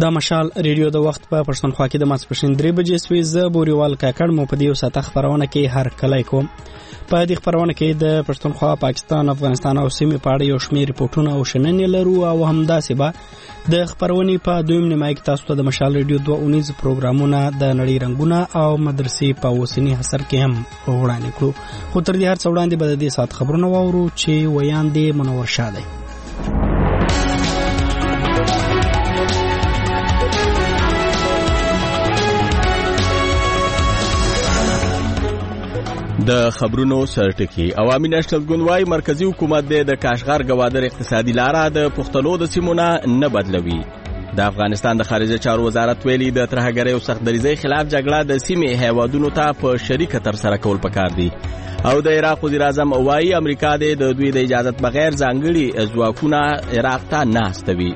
دا مشال ریډیو د وخت په پښتونخوا کې د ماسپښین 3 بجې سوي زه بوريوال کاکړ مو په دې ساعت خبرونه کې هر کله کوم. په دې خبرونه کې د پښتونخوا، پاکستان، افغانستان او سیمې په اړه یو شمېر ریپورتونه او شننې لرو او همداسې به د خبرونې په دویم نیمایي کې تاسو ته د مشال ریډیو 2 اونیز پروګرامونه د نړۍ رنگونه او مدرسې په اوسنی حصر کې هم وړاندې کړو. خو تر دې هر څه وړاندې به د دې ساعت خبرونه واورو چې ویان دي منور شاده. د خبرونو سرټکی. عوامي نېشنل ګوند وايي مرکزی حکومت د کاشغر گوادر اقتصادي لاره د پښتنو د سیمونه نه بدلوي. د افغانستان د خارجه چارو وزارت ویلي د ترهګرۍ او سختدریزۍ خلاف جګړه د سیمې هیوادونو ته په شریکه تر سره کول پکار دي. او د عراق وزیر اعظم وايي امریکا د دوی د اجازه بغیر ځانګړي ځواکونه عراق ته نه استوي.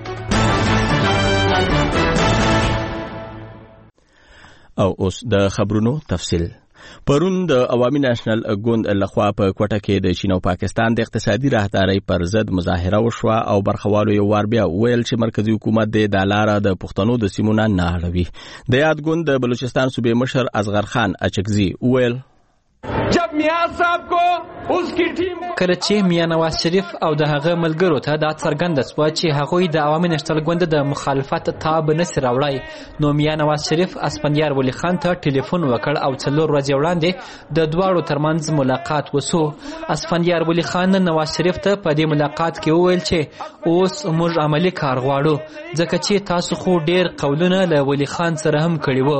او اوس د خبرونو تفصیل. پرون د عوامي نېشنل ګوند لخوا په کوټه کې د چین او پاکستان د اقتصادي راهدارۍ پر ضد مظاهره وشوه او برخوالو یو وار بیا ویل چې مرکزی حکومت د لاره د پښتنو د سیمونه نه اړوي. د یاد ګوند د بلوچستان صوبې مشر اصغر خان اچکزي ویل جب میاں صاحب کو اس کی ټیم کله چې میاں نواز شریف او د هغه ملګرو ته دا څرګنده شوه چې هغوی د عوامي نېشنل ګوند د مخالفت تاب نشي راوړی، نو میاں نواز شریف اسفندیار ولی خان ته ټلیفون وکړ او 4 ورځې وړاندې د دواړو ترمنځ ملاقات وسو. اسفندیار ولی خان نواز شریف ته په دې ملاقات کې وویل چې اوس موږ عملی کار غواړو ځکه چې تاسو خو ډیر قولونه له ولی خان سره هم کړي وو.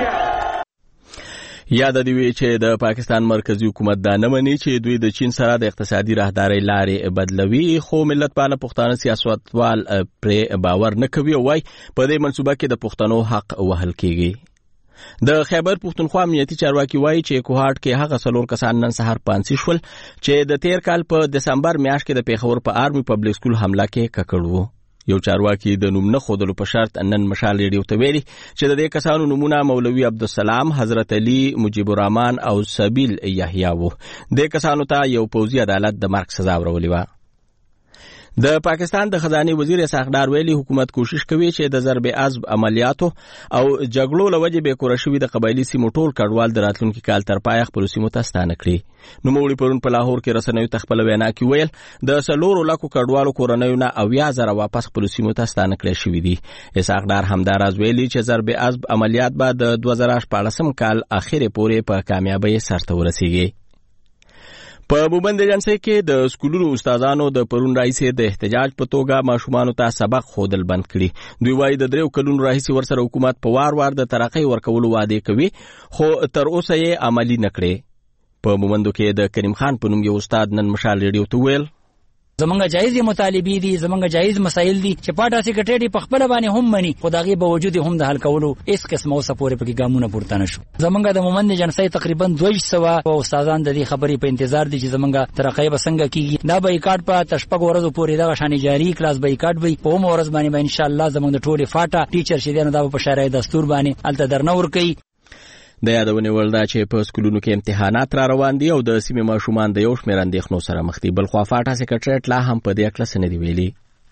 یاد دی وی چې د پاکستان مرکزی حکومت دا نه مني چې دوی د چین سره د اقتصادي راهدارۍ لارې بدلوي، خو ملت پاله پښتانه سیاستوال پر باور نه کوي او وايي په دې منصوبه کې د پښتنو حق وهل کیږي. د خیبر پښتونخوا امنیتي چارواکي وایي چې کوهاټ کې هغه 4 کسان نن سهار پانسي شول چې د تیر کال په دسمبر میاشت کې د پیښور په آرمي پبلک سکول حمله کې ککړ وو. یو چارواکي د نوم نه خودلو په شرط نن مشال ریډیو ته ویلي چې د دې کسانو نومونه مولوي عبدالسلام، حضرت علي، مجيب الرحمن او سبیل یحیی وو. د کسانو ته یو پوځي عدالت د مرګ سزا ورولې و. د پاکستان د خزانه وزیر اسحاق ډار ویلي حکومت کوشش کوي چې د ضرب عضب عملیاتو او جګړو لوجه به کور شوی د قبایلی سیمو ټول کډوال د راتلونکي کال تر پای خپل سیمو ته ستانه کړي. نو مولوی پرون په لاهور کې رسنیو تخپل وینا کې ویل د 4 لکو کډوالو کورنیو نه 90,000 واپس خپل سیمو ته ستانه کړي شوی دي. اسحاق ډار همداراز ویلي چې ضرب عضب عملیات به د 2014 کال اخیره پورې په کامیابی سرته ورسیږي. په موبند ایجنسی کې د سکولونو استادانو د پرون راهیسې د احتجاج په توګه ماشومانو ته سبق خودل بند کړي. دوی وايي د 3 کلونو راهیسې ورسره حکومت په وار وار د ترقۍ ورکولو وعده کوي خو تر اوسه یې عملی نه کړي. په مومندو کې د کریم خان په نوم یو استاد نن مشال ریډیو ته ویل زمونږ جایز مطالبې دي، زمونږ جایز مسایل دي چې پاټا سیکریټری په خپل باندې هم مني، خدایي به وجود هم د حل کولو اس قسمه اوسه پورې پکې ګامونه پورته نشو. زمونږ د مومند جنسي تقریبا 200 او استادان د دې خبرې په انتظار دي چې زمونږ ترقۍ به څنګه کیږي. دا به ایکاټ په تشپګ ورځو پورې دا شان جاری کلاس به ایکاټ وي په ورځ باندې ان شاء الله زمونږ د ټوله فاټا ټیچر شه دا په شرایط دستور باندې الته درنور کوي. د یادونه ولدا چې په سکولونو کې امتحانات را روان دي او د سیمې ماشومان د یو شمېر اندېښنو سره مخ دي. بل خو فاټا سیکریټریټ لا هم په دې اړه څه نه دی ویلي.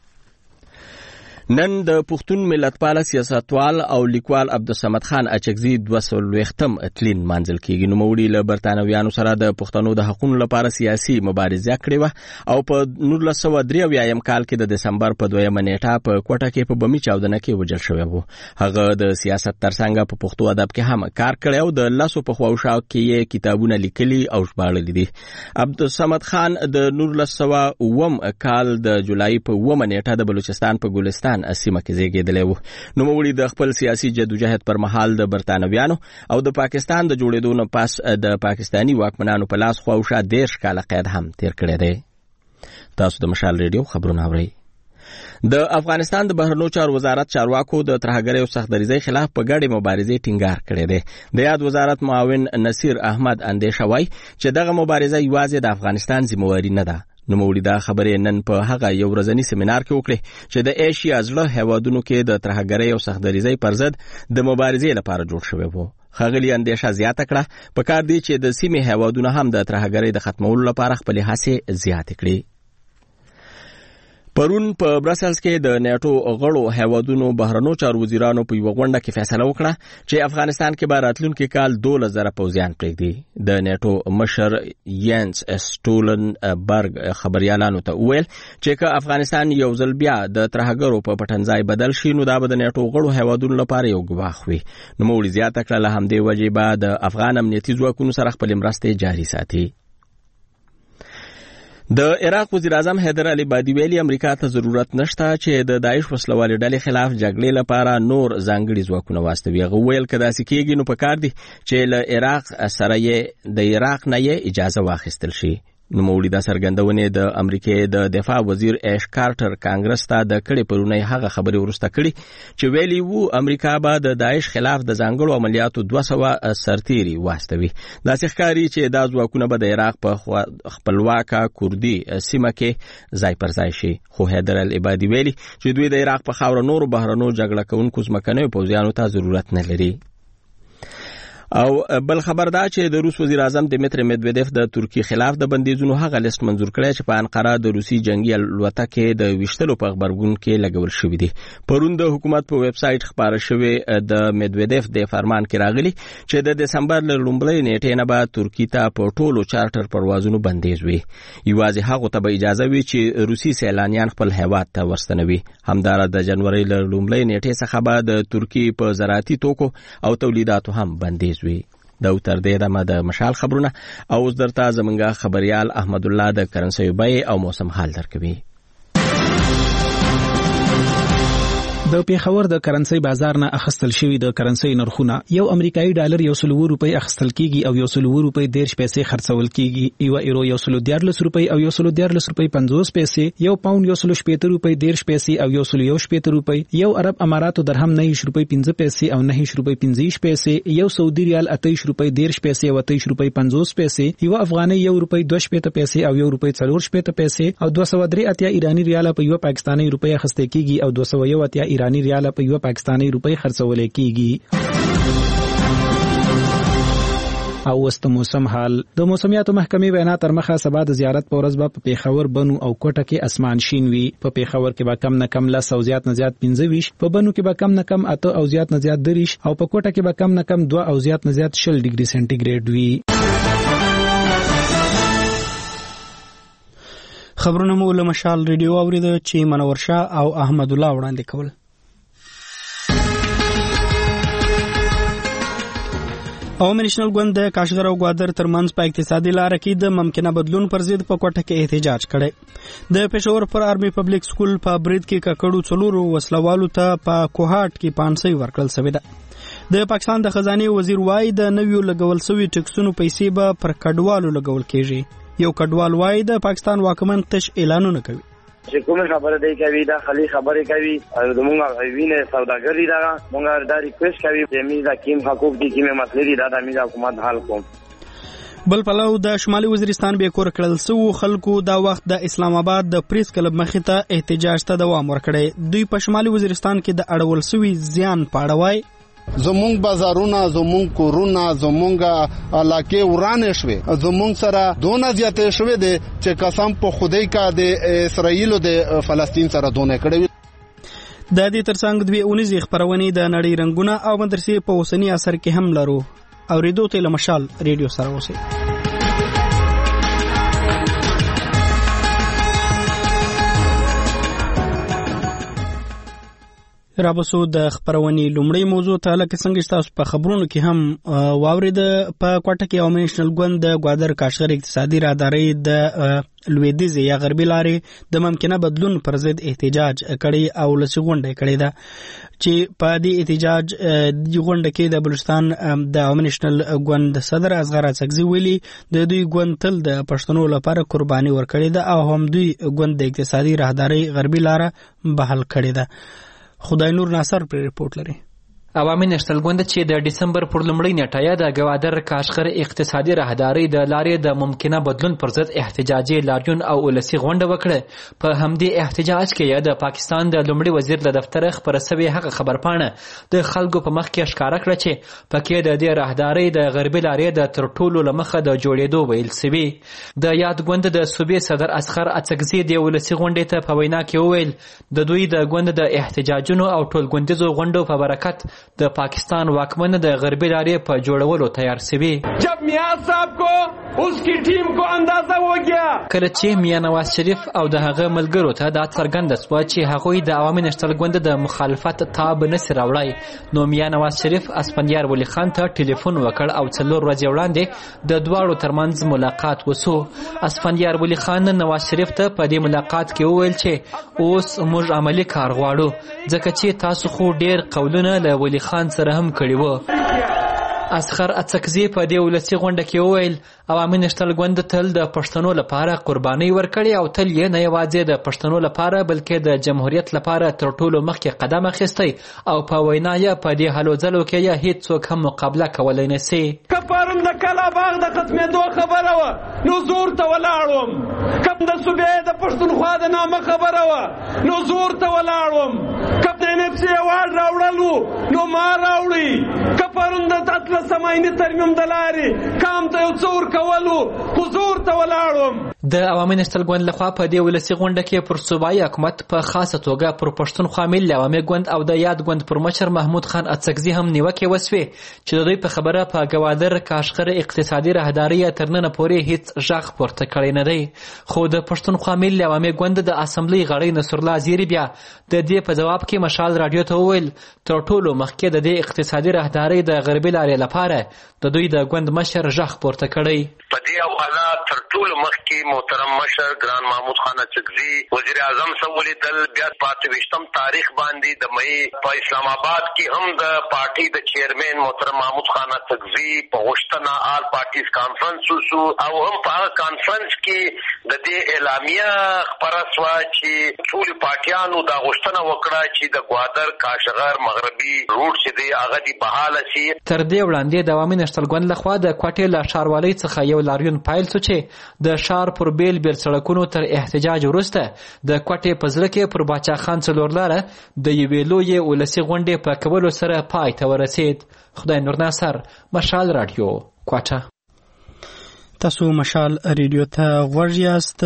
نن د پښتون ملتپال سیاستوال او لیکوال عبدالصمد خان اچکزي 200ختم تلین منځل کېږي. نو موړي له برتانویانو سره د پښتنو د حقوقو لپاره سیاسي مبارزه کړې و او په 1993 کال کې د دسمبر په 2 نیټه په کوټه کې په بمی چاودنه کې وژل شوی و. هغه د سیاست ترڅنګ په پښتو ادب کې هم کار کړی او د لاسو په خواوشا کې کتابونه لیکلي او ژباړلي دي. عبدالصمد خان د 1909 کال د جولای په 9 نیټه د بلوچستان په ګلستان اسیمه کې زیږیدلی و. نو موړي د خپل سیاسي جدوجہد پر مهال د برتانویانو او د پاکستان د جوړېدو نه پس د پاکستانی واکمنانو په لاس خواوشا 10 کاله قید هم تیر کړی دی. تاسو د مشال ریډیو خبرونه اورئ. د افغانستان د بهرنیو چارو وزارت چارواکو د ترهګرۍ او سختدریزۍ خلاف په ګډه مبارزې ټینګار کړی دی. د یاد وزارت معاون نصیر احمد اندیشه وایي چې دغه مبارزه یوازې د افغانستان ذمہواری نه ده. نو موړي دا خبرې نن په هغه یو ورځنی سیمینار کې وکړي چې د ایشیا ځله هیوادونو کې د ترهګرۍ او سختدریزۍ پر ضد د مبارزې لپاره جوړ شوی وو. خغلی اندیشه زیاته کړه په کار دی چې د سیمې هیوادونو هم د ترهګرۍ د ختمولو لپاره خپل هڅې زیاتې کړي. پرون په برسلز کې د نیټو غړو هیوادونو بهرنیو چارو وزیرانو په یو غونډه کې فیصله وکړه چې افغانستان کې به راتلونکي کال 12,000 پوځیان پرېږدي. د نیټو مشر ینس سټولنبرګ خبريالانو ته وویل چې که افغانستان یو ځل بیا د ترهګرو په پټنځای بدل شي نو دا به د نیټو غړو هیوادونو لپاره یو ګواښ وي. نو موږ زیاته کړه له همدې وجې به د افغان امنیتي ځواکونو سره خپل مرستې جاري ساتي. د عراق وزیر اعظم حیدر علي بادي ویلي امریکا ته ضرورت نشته چې د داعش وسلوالې ډلې خلاف جګړې لپاره نور ځانګړي ځواکونه واستوي. هغه ویل که داسې کېږي نو پکار دي چې له عراق سره یې د عراق نه یې اجازه واخیستل شي. نوموړي دا څرګندونې د امریکای د دفاع وزیر ایش کارټر کانګرس ته د کړې پرونی هغه خبرې ورسته کړي چې ویلي وو امریکا به د داعش خلاف د ځانګړو عملیاتو 200 سرتیري واستوي. داسې ښکاري چې دا ځواکونه به د عراق په خپلواکه کوردي سیمه کې ځای پر ځای شي. خو حیدر العبادي ویلي چې دوی د عراق په خاوره نورو بهرنیو جګړه کوونکو ځمکنیو پوځیانو ته ضرورت نه لري. او بل خبر دا چې د روس وزیر اعظم دیمیتری مدویدف د ترکیه خلاف د بندیزونو هغه لیست منظور کړی چې په انقره د روسي جنگي الوتکې د ویشتلو په خبرګون کې لګول شوی دی. پرون د حکومت په ویب سټ خبره شوی د مدویدف د فرمان کې راغلی چې د دسمبر ل لومړۍ نیټې نه به ترکیه ته په ټولو چارټر پروازونو بندیز وي. یوازې هغه ته به اجازه وي چې روسي سیلانیان خپل هیواد ته ورستنوي. همدارا د جنوري ل لومړۍ نیټې څخه به د ترکیه په زراعتي توکو او تولیداتو هم بندیز وي. دا تر دې دمه د مشال خبرونه او اوس درته زمونږ خبريال احمد الله د کرنسي بیې او موسم حال درکوي. د پیښور د کرنسي بازار نه اخستل شوی د کرنسي نرخونه یو امریکایي ډالر 100 روپۍ اخستل کیږي او 100 روپۍ 10 پیسې خرڅول کیږي. یو ایرو 114 روپۍ او 114 روپۍ 50 پیسې، یو پاوند 117 روپۍ 10 پیسې او 117 روپۍ، یو عرب اماراتو درهم 9 روپۍ 15 پیسې او 9 روپۍ 15 پیسې، یو سعودي ریال 28 روپۍ 10 پیسې او 28 روپۍ 50 پیسې، یو افغاني 1 روپۍ 2 پیسې او 1 روپۍ 4 پیسې او 203 ایرانی ریال په یو پاکستاني روپۍ اخستل کیږي او 201 ایرانی ریال په یو پاکستاني روپۍ خرڅول کیږي. او وست موسم حال د موسمیاتو محکمې وینا تر مخه سبا د زیارت په ورځ به په پیښور بنو او کوټه کې اسمان شین وي. په پیښور کې به کم نه کم 10 او زیات نه زیات 15 په بنو کې به کم نه کم 8 او زیات نه زیات 3 او په کوټه کې به کم نه کم 2 او زیات نه زیات 0 ډیګري سنټیګریډ وي. خبرونه مو له مشال ریډیو اوریدل چې منور شاه او احمد الله وړاندې کول. عوامي نېشنل ګوند د کاشغر او ګوادر ترمنځ په اقتصادي لار کې د ممکنه بدلون پر ضد په کوټه کې احتجاج کړي. د پېښور پر آرمي پبلک سکول په برید کې ککړو څلورو وسلوالو ته په کوهاټ کې پانسي ورکړل شوې ده. د پاکستان د خزانه وزیر وای د نویو لګول شوی ټکسونو پیسې به پر کډوالو لګول کېږي. یو کډوال وای د پاکستان واکمن تش اعلانونه کوي چې کومه خبره دی کوي دا خلی خبره کوي او موږ وینه سوداګری دا موږ دا ریکوست کوي چې میزا کیم حقوق دي کیمه مسلې دي دا میزا حکومت حل کوم. بل پلو د شمالي وزیرستان به کور کړل سو خلکو دا وخت د اسلام آباد د پریس کلب مخې ته احتجاج ته دوام ورکړي. دوی په شمالي وزیرستان کې د اړول سوي زیان پاړوي. زمونږ بازارونه زمونږ کورونه زمونږ علاقې ورانې شوې، زمونږ سره دونه زیاتې شوې دي چې قسم په خدای کا د اسرائیل او د فلسطین سره دونه کړې. د دې ترڅنګ دوی اونیزې خبرونه د نړۍ رنگونه او مدرسې په اوسنی اثر کې هم لرو. اوریدو ته لمشال ریډیو سره اوسئ. رابسو د خبرونې لومړی موضوع ته لکه څنګه تاسو په خبرونو کې هم واورید په کوټه کې عوامي نېشنل ګوند د ګوادر کاشغر اقتصادي راداري د لویدیځ یا غربي لارې د ممکنه بدلون پر ضد احتجاج کړي او لسغونډه کړي ده چې په دې احتجاج د غونډه کې د بلوچستان د عوامي نېشنل ګوند صدر اصغر اڅکزي ویلي د دوی ګوند تل د پښتنو لپاره قرباني ورکړي ده او هم دوی ګوند د اقتصادي راداري غربي لاره بحال کړي ده. خدای نور ناصر پر رپورټ لري. عوامي نشتل ګوند چې د ډسمبر پر لومړۍ نیټه د ګوادر کاشغر اقتصادي راهداري د لارې د ممکنه بدلون پر ضد احتجاجي لاریون او ولسی غونډه وکړه. په همدې احتجاج کې د پاکستان د لومړي وزیر له دفتر خبره سوي هغه خبرپاڼه د خلکو په مخ کې ښکاره کړه چې پکې د دې راهداري د غربي لارې د تر ټولو لمخه د جوړېدو ویل سوي. د یاد ګوند د صوبې صدر اسخر اڅکزي د ولسی غونډې ته په وینا کې وویل د دوی د ګوند د احتجاجونو او ټولګوندیزو غونډو په برکت د پاکستان واکمن د غربي لارې په جوړولو تیار سوي. جب میاں صاحب کو اس کی ټیم کو اندازه و گیا کله چې میاں نواز شریف او د هغه ملګرو ته دا څرګنده شوه چې هغوی د عوامي نشتل ګوند د مخالفت تاب نسي راوړی نو میاں نواز شریف اسفندیار ولی خان ته ټلیفون وکړ او 4 ورځې وړاندې د دواړو ترمنځ ملاقات وسو. اسفندیار ولی خان نواز شریف ته په دې ملاقات کې وویل چې اوس موږ عملی کار غواړو ځکه چې تاسو خو ډیر قولونه له ولی خان سره هم کړي وو. اسخر اڅکزي په دې ولسی غونډه کې وویل عوامي نشتل ګوند تل د پښتنو لپاره قرباني ورکړي او تل یې نه یوازې د پښتنو لپاره بلکې د جمهوریت لپاره تر ټولو مخکې قدم اخیستی او په وینا یې په دې هلو ځلو کې یې هیڅوک هم مقابله کولی نشي. که پرون د کلا باغ د ختمېدو خبره وه نو زور ته ولاړ وم، کم د صوبې د پښتونخوا د نامه خبره وه نو زور ته ولاړ وم، که د NFC ایوارډ راوړل وو نو ما راوړي، که پرون د اتلسم آییني ترمیم د لارې کام ته یو څه ورکولو خو زور ته ولاړ وم. د عوامي نشتل ګوند لخوا په دې ولسی غونډه کې پر صوبایي حکومت په خاصه توګه پر پښتونخوا ملي عوامي ګوند او د یاد ګوند پر مشر محمود خان اڅکزي هم نیوکې وسوې چې د دوی په خبره په ګوادر کاشغر اقتصادي راهداري تر ننه پورې هیڅ غږ پورته کړی نه دی. خو د پښتونخوا ملي عوامي ګوند د اسمبلۍ غړی نصرالله زیری بیا د دې په جواب کې مشال رادیو ته وویل تر ټولو مخکې د دې اقتصادي راهداري د غربي لارې لپاره د دوی د ګوند مشر غږ پورته کړی. په دې حواله تر ټولو مخکې محترم مشر ګران محمود خان اڅکزي وزیر اعظم سره ولیدل، بیا 25 تاریخ باندې د مې په اسلام آباد کې هم د پارټي د چیرمن محترم محمود خان اڅکزي په غوښتنه آل پارټیز کانفرنس وسو او هم په هغه کانفرنس کې د دې اعلامیه خبره شوه چې ټول پارټیانو دا غوښتنه وکړه چې د ګوادر کاشغر مغربي روټ چې دی هغه دی بحاله شي. تر دې وړاندې د عوامي نشتل ګوند لخوا د کوټې له ښاروالۍ څخه یو لاریون پایل شو چې د ښار پر بیل سړکونو تر احتجاج وروسته د کوټې په زړه کې پر باچا خان څلور لاره د یوې لویې ولسي غونډې په کولو سره پای ته ورسید. خدای نور ناصر، مشال رادیو، کوټه. تاسو مشال ریډیو ته غوږ یاست.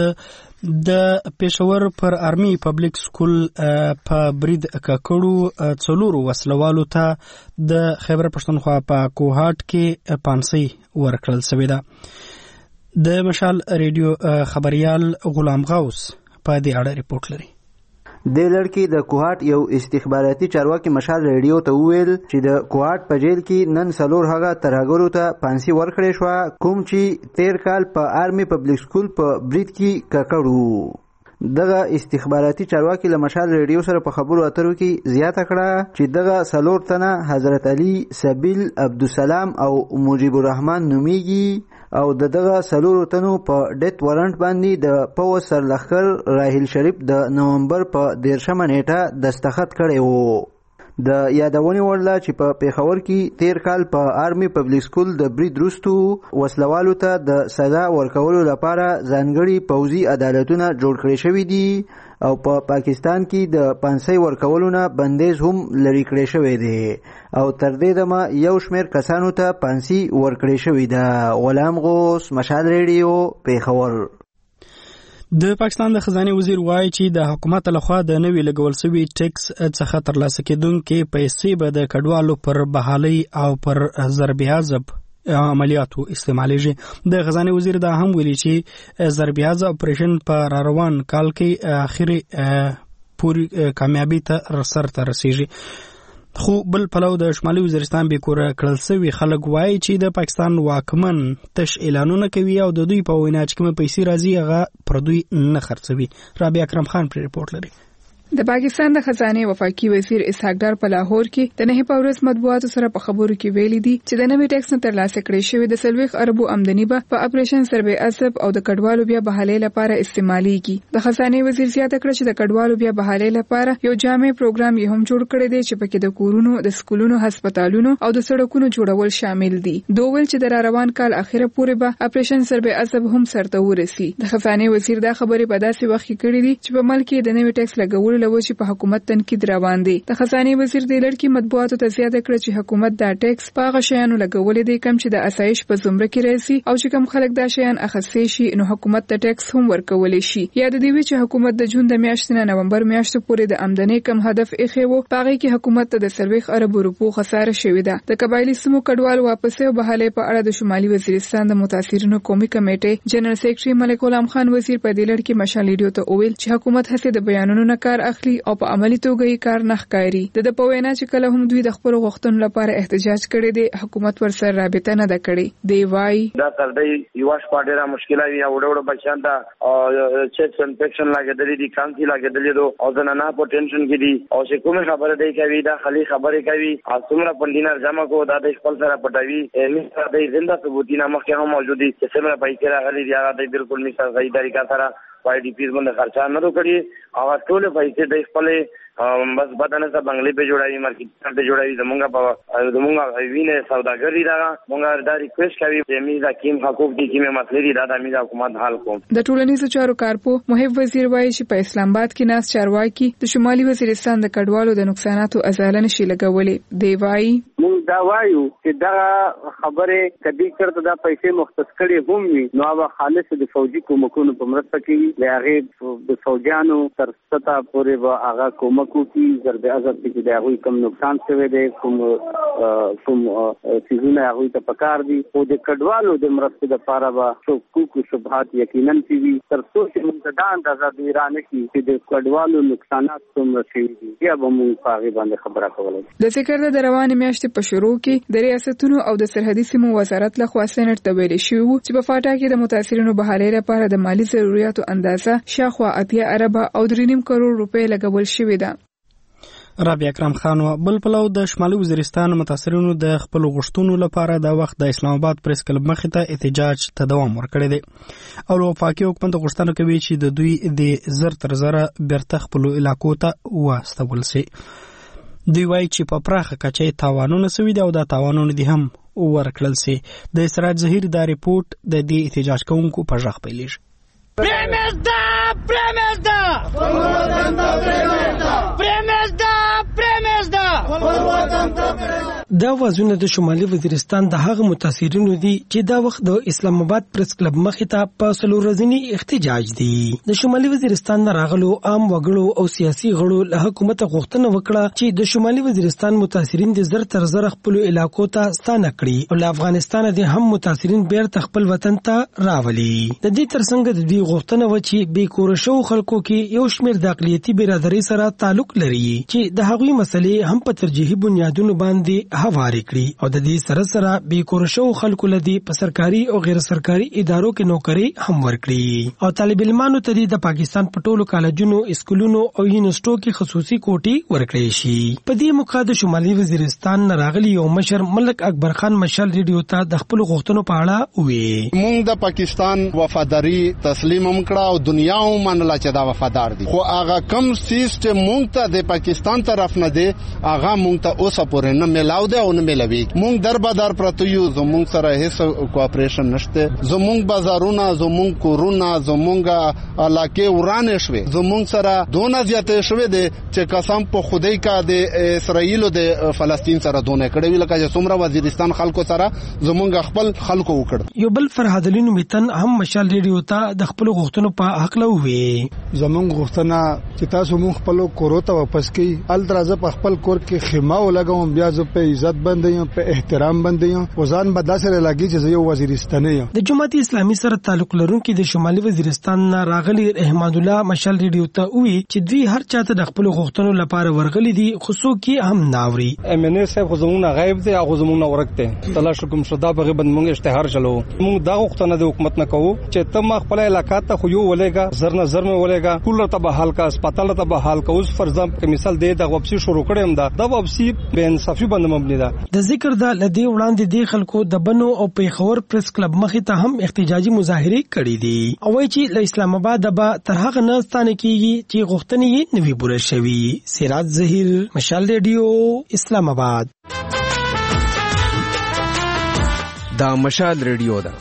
د پېښور پر آرمي پبلک سکول په برید ککړو 4 وسلوالو ته د خیبر پښتونخوا په کوهاټ کې پانسي ورکړل شوې ده. د مشال ریډیو خبريال غلام غوث په دې اړه ریپورت لري. د لړکی د کوهاټ یو استخباراتي چارواکي مشال ریډیو ته وویل چې د کوهاټ په جیل کې نن 4 هغه ترهګرو ته پانسي ورکړې شو کوم چې 13 کال په آرمي پبلک سکول په برید کې ککړو. دغه استخباراتي چارواکي له مشال ریډیو سره په خبرو اترو کې زیاته کړه چې دغه 4 تنه حضرت علي، سبیل، عبدالسلام او مجيب الرحمن نومیږي او دغه 4 تنو په ډیت وارنټ باندې د پوز سرلخر راهیل شریف د نومبر په 13 نیټه دستخط کړی وو. د یادونې وړ چې په پیښور کې 13 کال په آرمي پبلک سکول د برید وروستو وسلوالو ته د سزا ورکولو لپاره ځانګړي پوځي عدالتونه جوړ کړي شوي دي او په پاکستان کې د پانسي ورکولو نه بندیز هم لري کړی شوی دی او تر دې دمه یو شمېر کسانو ته پانسي ورکړی شوی ده. غلام غوث، مشال ریډیو، پیښور. د پاکستان د خزانه وزیر وایي چې د حکومت لخوا د نوي لګول شوی ټیکس څخه ترلاسه کېدونکې پیسې به د کډوالو پر بحالي او پر ضربیازب عملیاتو استعمالیږي. د خزانه وزیر دا هم ویلي چې ضربیازب اپریشن په روان کال کې اخري پوری کامیابی ته سرته رسیږي. خو بل پلو د شمالي وزیرستان به کور کړل سوي خلک وایي چې د پاکستان واکمن تش اعلانونه کوي او د دوی په وینا چې کوم پیسې راځي هغه پر دوی نه خرڅوي. رابعه اکرم خان پر ریپورت لري. د پاکستان د خزانه وفاقي وزیر اسحاق ډار په لاهور کې د نه پورس مطبوعاتو سره په خبرو کې ویلي دي چې د نوي ټیکس نه ترلاسه کړی شوی د 40 اربو آمدنی به په اپریشن سروې اسب او د کډوالو بیا بحالۍ لپاره استعماليږي د خزانه وزیر زیاته کړ چې د کډوالو بیا بحالۍ لپاره یو جامع پروګرام یې هم جوړ کړی دی چې پکې د کورونو د سکولونو هسپتالونو او د سړکونو جوړول شامل دي دوه ول چې د روان کال اخیره پورې به اپریشن سروې اسب هم سرته ورسي د خزانه وزیر دا خبرې په داسې وخت کې کړې دي چې په ملک کې د نوي ټیکس لګولو لوجه په حکومت تنقید روان دي د خزانه وزیر د لړکی مطبوعاتو ته زیاته کړ چې حکومت دا ټیکس په هغه شیانو لګولې دي کم چې د اسایش په زمره کې راځي او چې کم خلک دا شیان اخیستي شي نو حکومت ته ټیکس هم ورکول شي یا د دې چې حکومت د جون د میاشتې نه نومبر میاشتې پورې د آمدنی کم هدف ایښی وو پاره کې حکومت ته د 40 ارب روپو خساره شوې ده د قبایلی سیمو کډوال واپس او بحالۍ په اړه د شمالي وزیرستان د متاثرینو قومي کمیټې جنرال سیکریټري ملک غلام خان وزیر په دې لړ کې مشال ریډیو ته وویل چې حکومت هڅه د بیانونو نه کار اخلي او په عملی توګه یې کار نه ښکاري د په وینا چې کله هم دوی د خپل غوښتنو لپاره احتجاج کړي دي حکومت ورسره رابطه نه ده کړې دی وای دا تر دې یواش پاډه مشکله وی او وړو بچان دا چیک انفیکشن لاګدلې دي کانسي لاګدلې دو او زنانه په ټینشن کې دي او چې کومه خبره دی کوي دا خلی خبره کوي او څومره پندینر جمع کو دا د خپل سره پټوي مثال د زنده ثبوتینه مخکې هم موجود دي چې څومره پیسې راغلي دي هغه د بالکل مثال صحیح طریقه سره پای ډي پی باندې خرچه نه وکړي او ټول پیسې د خپل بس بدن سره بنگلې په جوړاوي مارکیټ په جوړاوي زمونږه وینه سوداګری دا مونږه دا ریکوست کوي چې میزا کیم حقوق دي کیمه مسلې دي دا میزا حکومت حل کوم د ټولنیزو چارو کارپو محب وزیر وایي چې په اسلام آباد کې ناس چارواکي د شمالي وزیرستان د کډوالو د نقصاناتو ازاله نشي لګولې دی وایي مونږ دا وایو چې دا خبره کدي چرته دا پیسې مختص کړي هم وي نو هغه خالص د فوجي کومکونو په مرسته کې د هغه د فوجانو تر ستا پورې به هغه کوم کوي ضرب عزت کې دا غوي کم نقصان شوی دی کوم سيزونه هغه ته پکار دي او د کډوالو د مرستې لپاره به حقوق او شبهات یقینا وي تر څو چې موږ دا اندازه دی رانه چې د کډوالو نقصانات څومره شي دي یا به موږ په هغه باندې خبره کولای د ذکر د روانې میاشتې په شروع کې د ریاستونو او د سرحدي سیمو وزارت لخوا سېنات ته ویل شوی چې په فاټا کې د متاثرینو بحالۍ لپاره د مالی ضرورتو اندازه شاخوا 8 ارب او 3.5 کروڑ روپۍ لګول شوې ده رابعه اکرم خان بل پلو د شمالي وزیرستان متاثرینو د خپل غشتونو لپاره د وخت د اسلام آباد پریس کلب مخې ته احتجاج ته دوام ورکړی دی او وفاقي حکومت غوښتنه کوي چې د دوی د زر تر زره بیرته خپل علاقو ته واستول شي دوی وایي چې په پراخه کچه تاوانونه سوي دي او دا تاوانونه دي هم ورکړل شي د اسراج ظهیر دا ریپورت د دې احتجاج کوونکو په ژغ پیلېږي دا وازونه د شمالي وزیرستان د هغه متاثرینو دي چې دا وخت د اسلام آباد پریس کلب مخې ته په څلورورځني احتجاج دي د شمالي وزیرستان راغلو عام وګړو او سیاسي غړو له حکومت غوښتنه وکړه چې د شمالي وزیرستان متاثرین د زر تر زر خپل علاقو ته ستانه کړي او له افغانستان د هم متاثرین بیرته خپل وطن ته راولي د دې ترڅنګ د دې غوښتنه و چې بې کور شو خلکو کې یو شمېر د اقلیتي برادرۍ سره تعلق لري چې د هغوی مسلې هم په ترجیحي بنیادونو باندې هواري کړي او د دې سره سره بې کور شو خلکو لدی په سرکاري او غیر سرکاري ادارو کې نوکری هم ورکړي او طالب علمانو ته د پاکستان په ټولو کالجونو اسکولونو او یونیورسيټو کې خصوصي کوټي ورکړي شي په دې موقع د شمالي وزیرستان راغلي یو مشر ملک اکبر خان مشال ریډیو ته د خپل غوښتنو په اړه وی موږ د پاکستان وفاداری تسلیم هم کړه او دنیا هم منله چې دا وفادار دي خو هغه کم سیستم موږ ته د پاکستان طرف نه دی هغه موږ ته اوسه پورې نه ملاو دی او نه ملوي موږ دربدار پرته یو زموږ سره هیڅ کوآپریشن نشته زموږ بازارونه زموږ کورونه زموږ علاقې ورانه شوي زموږ سره دونه زیاتې شوي دي چې قسم په خدای کا د اسرائیل او د فلسطین سره دونه کړي لکه چې څومره وزیرستان خلکو سره زموږ خپل خلکو وکړ یو بل فرهاد علي نومیتن هم مشال ریډیو ته د خپل غوښتنو په حق له وی زموږ غوښتنه چې تاسو مونږ خپل کور ته واپس کړئ ال درازه په خپل کور کې خیمه ولګوم بیا زه په عزت باندې یم، په احترام باندې یم، وزن به داسې لګي چې یو وزیرستاني یم. د جماعت اسلامي سره تعلق لرونکي د شمالي وزیرستان نه راغلي احمد الله مشال ریډیو ته وی چې دوی هر چاته د خپل غوښتنو لپاره ورغلي دي، خصوصي کې هم ناوري. امنه صاحب خو زمونه غایب دي، هغه زمونه ورکته تلاش کوم شدا به بند مونږ اشتهار چلو. مونږ دا غوښتنه د حکومت نه کوو چې تم خپل علاقې ته خو یو ولېګا زر نظر مې ولېګا کولر ته به حال کا هسپتال ته به حال کا. اوس فرضاً کې مثال دی د واپسی شروع کړم دا واپسی بے انصافي باندې مبني ده. د ذکر د لدی وړاندې د خلکو د بنو او پیښور پریس کلب مخې ته هم احتجاجي مظاهره کړې دي او وايي چې له اسلام آباد به تر هغه نه ستانه کیږي چې غوښتنې یې نوي پوره شوي. سراج ظهیر، مشال ریډیو، اسلام آباد. دا مشال ریډیو ده.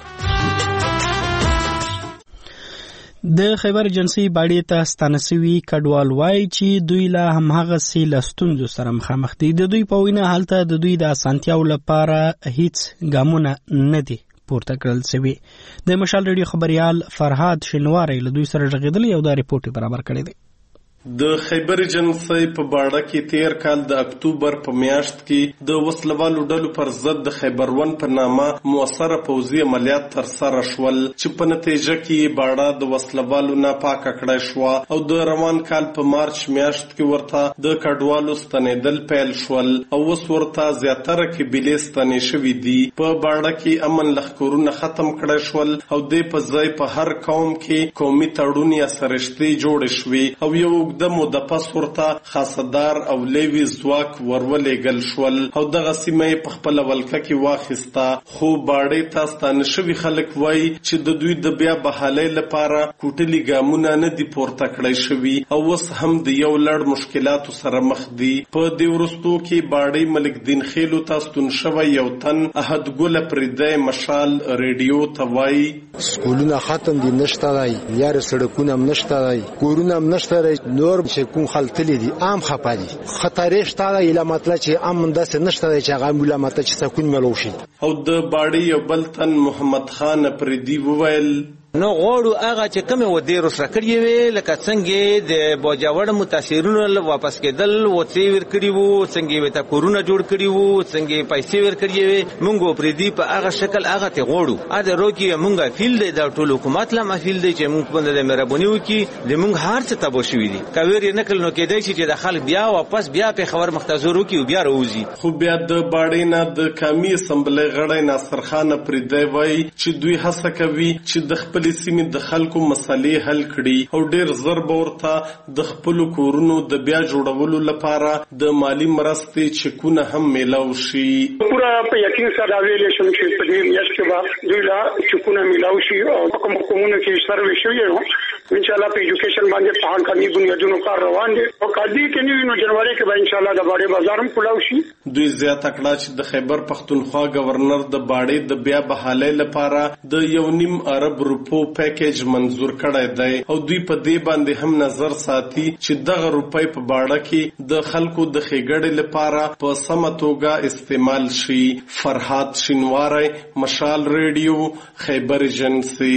د خیبر ایجنسی باډي ته ستانسوي کډوال وایي چې دوی لا همغه سیل ستونزو سره مخامخ دي. د دوی په وینا حالت د دوی د اسانتیاو لپاره هیڅ ګامونه نه دي پورته کړل شوي. د مشال ریډیو خبريال فرهاد شنواری له دوی سره ژغېدل یو دا ریپورت برابر کړی دی. د خیبر ایجنسی په باړه کې تیر کال د اکتوبر په میاشت کې د وسلوالو ډلو پر ضد د خیبر ون په نامه موثره پوځي عملیات تر سره شول چې په نتیجه کې باړه د وسلوالو نه پاکه کړای شو او د روان کال په مارچ میاشت کې ورته د کډوالو ستنېدل پیل شول او اوس ورته زیاتره قبیلې ستنې شوي دي. په باړه کې امن لښکرونه ختم کړای شول او د په ځای په هر قوم کې قومي تړون یا سرشتي جوړ شوي او یو د موده پس ورته خاصدار او لیوی ځواک ورولېږل شول او دغه سیمه په خپل ولکه کې واخیسته. خو باړې ته ستانه شوي خلک وایي چې د دوی د بیا بحالۍ لپاره کوټلي ګامونه نه دي پورته کړی شوي او اوس هم د یو لړ مشکلاتو سره مخ دي. په دې وروستو کې باړې ملک دین خیلو ته ستون شوی یو تن احد ګل پردی مشال ریډیو ته وایي سکولونه ختم دي، نشته دی، یار سړکونه هم نشته دی، کورونه هم نشته دی، نور چې کوم خلتلې دي عام خپه دي. خطرې شته دی اله مطلب چې امن داسې نشته دی چې هغه مولا ماته چې سکون ملو شي. او د باړې یو بل تن محمد خان پردی وویل نو غوړو هغه چې کومه و دې روسره کړی وی لکه څنګه د باجوړ متاثرونو واپس کېدل و څه ور کړی وو، څنګه وي تا کورونه جوړ کړی وو، څنګه پیسې ور کړی وی. مونږ پرې دی په هغه شکل هغه ته غوړو ا د روکي مونږه فیل دی د ټولو حکومت لا مفیل دی چې مونږ باندې د مهرباني وکي د مونږ هر څه تبو شوې دي. کویر نه کول نو کېدای شي چې د خلک بیا واپس بیا په خبر مختزور وکي او بیا راوځي. خو بیا د باړې نه د کمی اسمبلی غړی ناصر خان پردی وایي چې دوی هڅه کوي چې د خپل سیمې د خلکو مسلې حل کړي او ډیر زر ورته د خپل کورونو د بیا جوړولو لپاره د مالی مرستې چکونه هم میلاو شي. پورا په یقین سره ویل شم چې په دې میاشت کې به دوی لا چکونه میلاو شي او کوم کومونه کې سروي شوی نو ان شاء الله په ایجوکیشن باندې په حال کمی بنیادونو کار روان دي او کدی کې نو جنوري کې به ان شاء الله د باړې بازار هم کلاو شي. دوی زیاته کړه چې د خیبر پختونخوا گورنر د باړې د بیا بحالۍ لپاره د 1.5 ارب روپو پیکیج منظور کړی دی او دوی په دې باندې هم نظر ساتي چې دغه روپۍ په باړه کې د خلکو د ښېګړې لپاره په سمه توګه استعمال شي. فرهاد شینواری، مشال ریډیو، خیبر ایجنسی.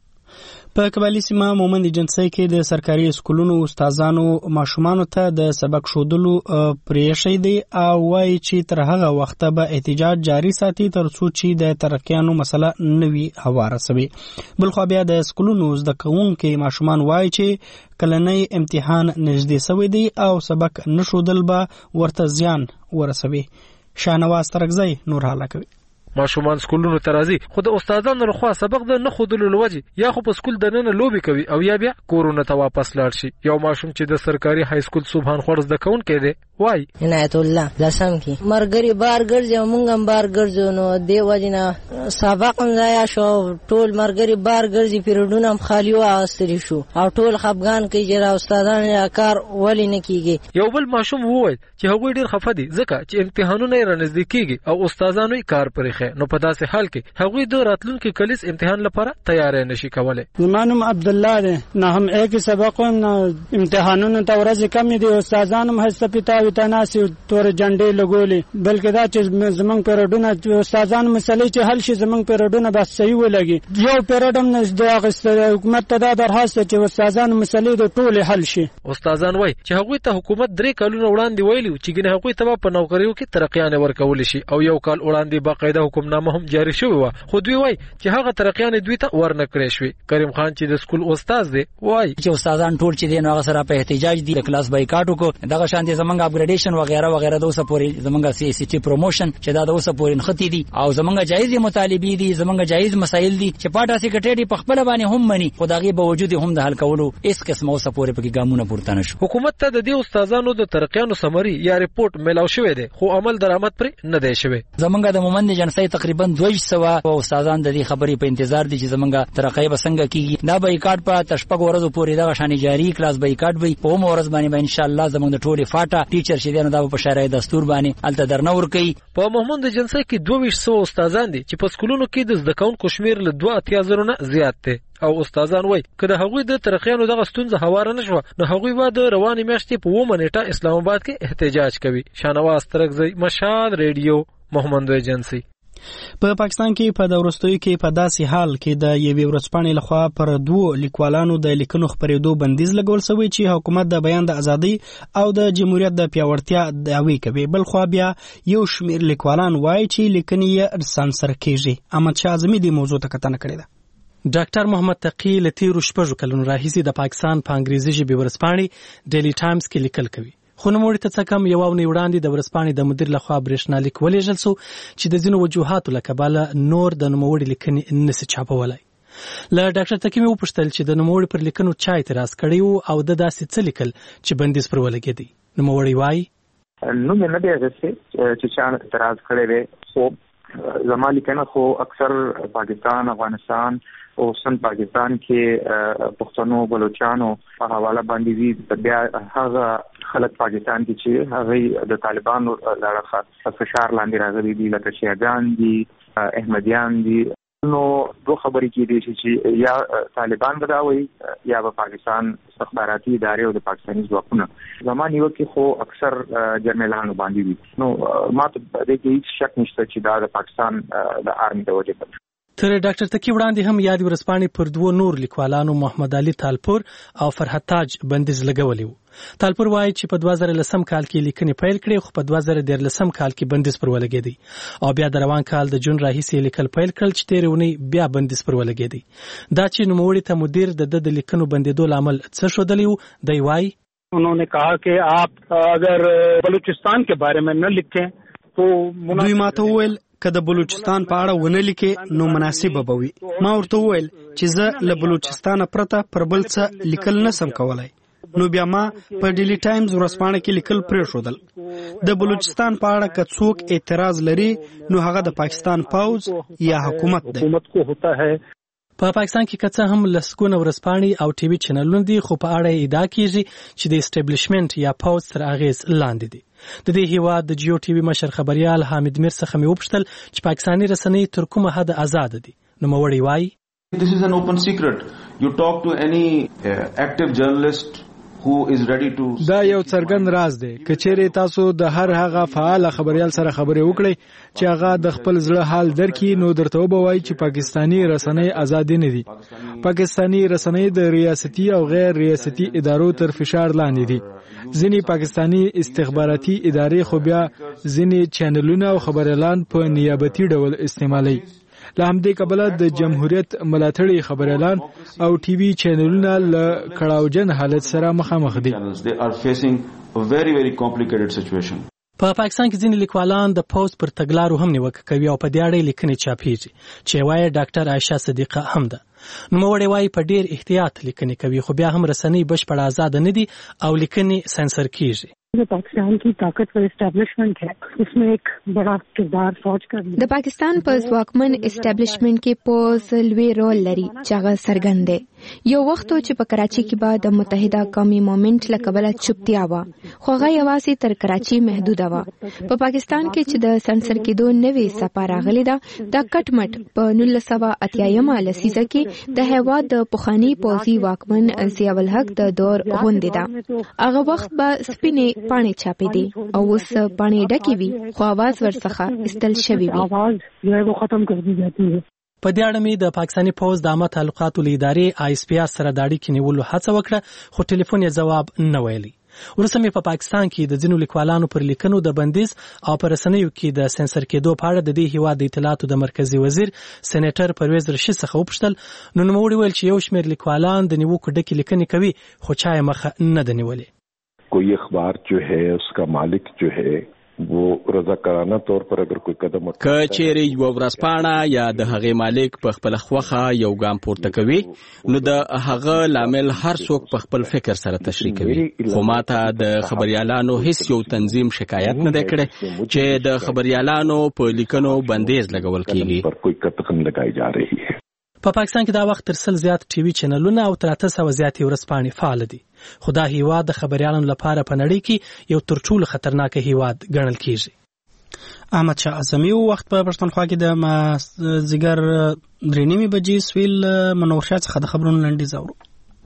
په قبایلی سیمه مومند ایجنسی کې د سرکاري اسکولونو استادانو ماشومانو ته د سبق ښودلو پرېښی دی او وایي چې تر هغه وخته به احتجاج جاري ساتي تر څو چې د ترقیانو مسله نه وي هواره سوي. بلخوا بیا د اسکولونو زده کوونکي ماشومان وایي چې کلنی امتحان نږدې سوی دی او سبق نه ښودل به ورته زیان ورسوي. شاهنواز ترکزی نور حاله کوي. ماشومان سکولونو ته راځي خو د استادانو لخوا سبق د نه ښودلو لوجې یا خو په سکول دننه لوبې کوي او یا بیا کورونه ته واپس لاړ شي. یو ماشوم چې د سرکاري های سکول سبحان خور زده کوونکی دی وای عنایت الله لسم کې مرګري بار ګرځي مونږ هم بار ګرځو نو دی وجنه سبق هم ضایع شو ټول مرګري بار ګرځي پیریډونه هم خالی و استری شو او ټول خفغان کې جرا استادان کار ولی نه کیږي. یو بل ماشوم وای چې هغه ډیر خفه دي ځکه چې امتحانونه یې رانږدې کیږي او استادانو یې کار پرې ایښی نو په داسې حال کې هغوی د راتلونکي کلیز امتحان لپاره تیاری نشي کولی. زما نوم عبدالله دی. نه هم ایک سبق هم نه امتحانونو ته ورځې کمې دي. استادان هم هسته پیتاوي ته ناستې تورې جنډې لګولې بلکې دا چې زموږ پیریډونه استادان مسلې چې حل شي زموږ پیریډونه بس صحیح ولګي. یو پیریډ هم نه د اخیستل. حکومت ته دا درخواست چې استادان مسلې د ټولې حل شي. استادان وایي چې هغوی ته حکومت 3 کالونه وړاندې ویلي چې ګینه هغوی ته په نوکریو کې ترقیانې ورکول شي او یو کال وړاندې باقاعده حکمنامه هم جاری شوې وه خو دوی وایي چې هغه ترقیانې دوی ته ورنه کړې شوې. کریم خان چې د سکول استاد دی وایي چې استادان ټول چې دی نو هغه سره په احتجاج دي کلاس بایکاټ وکړو. دغه شان دي زمونږ اپګریډیشن وغیرہ وغیرہ د اوسه پورې زمونږ سی سی ټي پروموشن چې دا د اوسه پورې نختی دي او زمونږ جایز مطالبې دي زمونږ جایز مسایل دي چې پاټا سیکریټری په خپل باندې هم مني خو دغه به وجود هم د حل کولو اس قسمه اوسه پورې پکې ګامونه پورته نشو. حکومت ته د دې استادانو د ترقیانو سمري یا ریپورت ملاو شوی دی خو عمل درآمد پر نه دی شوی. زمونږ د مومند جنسي تقریبا 200 او استادان د دې خبرې په انتظار دي چې زمونږ ترقی به څنګه کیږي. دا بایکاټ په تشپګ ورځو پورې دا شان جاری کلاس بایکاټ وي په ورځ باندې ان شاء الله زمونږ د ټولې فاټا ټیچر شې دی دا په شرایط دستور باندې الته درنه ور کوي. په مومند جنسي کې 2200 استادان دي چې په سکولونو کې د زده کوونکو شمیر له 2.0 نه زیات دی او استادان وایي که د هغوی د ترقیانو دغه ستونزه هواره نشوه نو هغوی به د روانې میاشتې په 9 نیټه اسلام آباد کې احتجاج کوي. شانواز ترکزی مشال ریډیو مومند ایجنسی. په پاکستان کې په د وروستیو کې په داسې حال کې د یوې ورځپاڼې لخوا پر 2 لیکوالانو د لیکنو خپرېدو بندیز لګول شوی چې حکومت د بیان د ازادۍ او د جمهوریت د پیاوړتیا دعوی کوي. بل خو بیا یو شمیر لیکوالان وایي چې لیکنې یې سانسر کیږي. احمد شاه اعظمي دې موضوع ته کتنه کړې ده. ډاکټر محمد تقی له تیرو 6 کلونو راهیسې د پاکستان په انګریزي ژبې ورځپاڼې ډیلی ټایمز کې لیکل کوي. خو نوموړي ته څه کم یو اونۍ وړاندې د ورځپاڼې د مدیر لخوا برېښنالیک ولېږل سو چې د ځینو وجوهاتو له کبله نور د نوموړي لیکنې نسي چاپولی. له ډاکټر تقی مې وپوښتل چې د نوموړي پر لیکنو چا اعتراض کړی و او د داسې څه لیکل چې بندیز پر ولګېدی. نوموړي وایي نو مې نه دی چې چا اعتراض کړی دی خو زما لیکنه خو اکثر پاکستان افغانستان او سن پاکستان کې پښتنو بلوچستانو په حواله باندې وی بیا هغه خلک پاکستان کې چې هغه د طالبانو لړخه فشار لاندې راغلي دي لکه شیعاګان دي احمدیان دي نو دوه خبرې کې دي چې یا طالبان بداوي یا په پاکستان استخباراتي ادارې او د پاکستاني ځواکونو زمانه یو کې خو اکثر جرنیلانو باندې وي نو ما ته د دې هیڅ شک نشته چې دا د پاکستان د آرمي د وجه تر ډاکټر تقی وړاندې هم یاد ورځپاڼې پر 2 نور لیکوالانو محمد علي تالپور او فرحت تاج بندیز لګولی و. تالپور وایي چې په 2010 کال کې لیکنې پیل کړې خو په 2013 کال کې بندیز پر ولګېدی او بیا د روان کال د جون راهیسې لیکل پیل کړل چې تېرې اونۍ بیا بندیز پر ولګېدی. دا چې نوموړي ته مدیر د لیکنو بندېدو لامل څه ښودلی و دی وایي उन्होंने कहा कि आप अगर बलूचिस्तान के बारे में न लिखें तो دوی ماته وویل که د بلوچستان په اړه ونه لیکې نو مناسب به وي. ما ورته وویل چې زه له بلوچستان پرته پر بل څه لیکل نسم کولای. نو بیا ما په ډیلی ټایمز ورځپاڼه کې لیکل پرېښودل. د بلوچستان په اړه که څوک اعتراض لري نو هغه د پاکستان پوځ یا حکومت دی. په پاکستان کې که څه هم لسګونه ورځپاڼې او ټي وي چینلونه دي خو په اړه ادعا کیږي چې د اسټابلیشمنت یا پوځ تر اغېز لاندې دي. د دې هیواد د جیو ټي وي مشر خبريال حامد میر څخه مې وپوښتل چې پاکستاني رسنۍ تر کومه حد آزاد دي. نوموړی وایي This is an open secret. You talk to any active journalist who is ready to دا یو څرګند راز دی که چیرې تاسو د هر هغه فعال خبريال سره خبرې وکړئ چې هغه د خپل زړه حال درکې نو درته وبوي چې پاکستاني رسنۍ آزاد نه دي. پاکستاني رسنۍ د ریاستي او غیر ریاستي ادارو تر فشار لاندې دي. ځینې پاکستاني استخباراتي ادارې خو بیا ځینې چینلونه او خبريالان په نیابتي ډول استعمالوي. له همدې کبله د جمهوریت ملاتړي خبريالان او ټي وي چینلونه له کړاوجن حالت سره مخامخ دي. په پاکستان کې ځینې لیکوالان د پوز پر تګلارو هم نیوکه کوي او په دې اړه لیکنې چاپېږي چې وایي ډاکټر عائشه صدیقه هم ده. نوموړی وایي په ډېر احتیاط لیکنې کوي خو بیا هم رسنۍ بشپړ آزاد نه دي او لیکنې سانسر کیږي. पाकिस्तान की ताकतवर एस्टेब्लिशमेंट है उसमें एक बड़ा किरदार फौज का د پاکستان په ځواکمن اسټابلیشمنت کې پوز لوی رول لري چې هغه څرګند دی. یو وخت چې په کراچي کې به د متحده قومي مومنټ له کبله چوپتیا وه، خو هغه یوازې تر کراچي محدوده وه. په پاکستان کې چې د سنسر کېدو نوې څپه راغلې ده، دا کټ مټ په 1980 لسیزه کې د هېواد د پخواني پوځي واکمن ضیاء الحق د دور غوندې ده. هغه وخت به سپینې پاڼې چاپېدې او اوس پاڼې ډکې وي، خو اواز ورڅخه ایستل شوی وي. په دې اړه مې د پاکستاني پوځ د عامه تعلقاتو له ادارې ISPR سره د اړیکې نیولو هڅه وکړه، خو ټلیفون یې ځواب نه ویلی. وروسته مې په پاکستان کې د ځینو لیکوالانو پر لیکنو د بندیز او پر رسنیو کې د سنسر کېدو په اړه د دې هیواد د اطلاعاتو د مرکزی وزیر سېنیټر پرویز رشید څخه وپوښتل. نو نوموړي ویل چې یو شمېر لیکوالان د نیوکو ډکې لیکنې کوي، خو چا یې مخه نه ده نیولې. کوئی اخبار جو ہے اس کا مالک جو ہے وہ رضاکارانه طور پر اگر کوئی قدم که چیرې یو ورځپاڼه یا د هغې مالک په خپل خوخه یو ګام پورته کوي، نو د هغه لامل هر څوک په خپل فکر سره تشریح کوي. خو ماته د خبريالانو هیڅ یو تنظیم شکایت نه دی کړی چې د خبريالانو په لیکنو بندیز لګول کیږي. پر کوئی قطعا لګای جا رہی ہے. په پاکستان کې دا وخت تر 100 زیات ټي وي چینلونه او تر 800 زیات ورځپاڼې فعال دي. خو دا هیواد د خبريالانو لپاره په نړۍ کې یو تر ټولو خطرناک هیواد ګڼل کیږي. احمد شاه اعظمي وخت په پښتونخوا کې د مازدیګر 3:30 بجې سویل منورشاه څخه د خبرونو لنډیز اورو.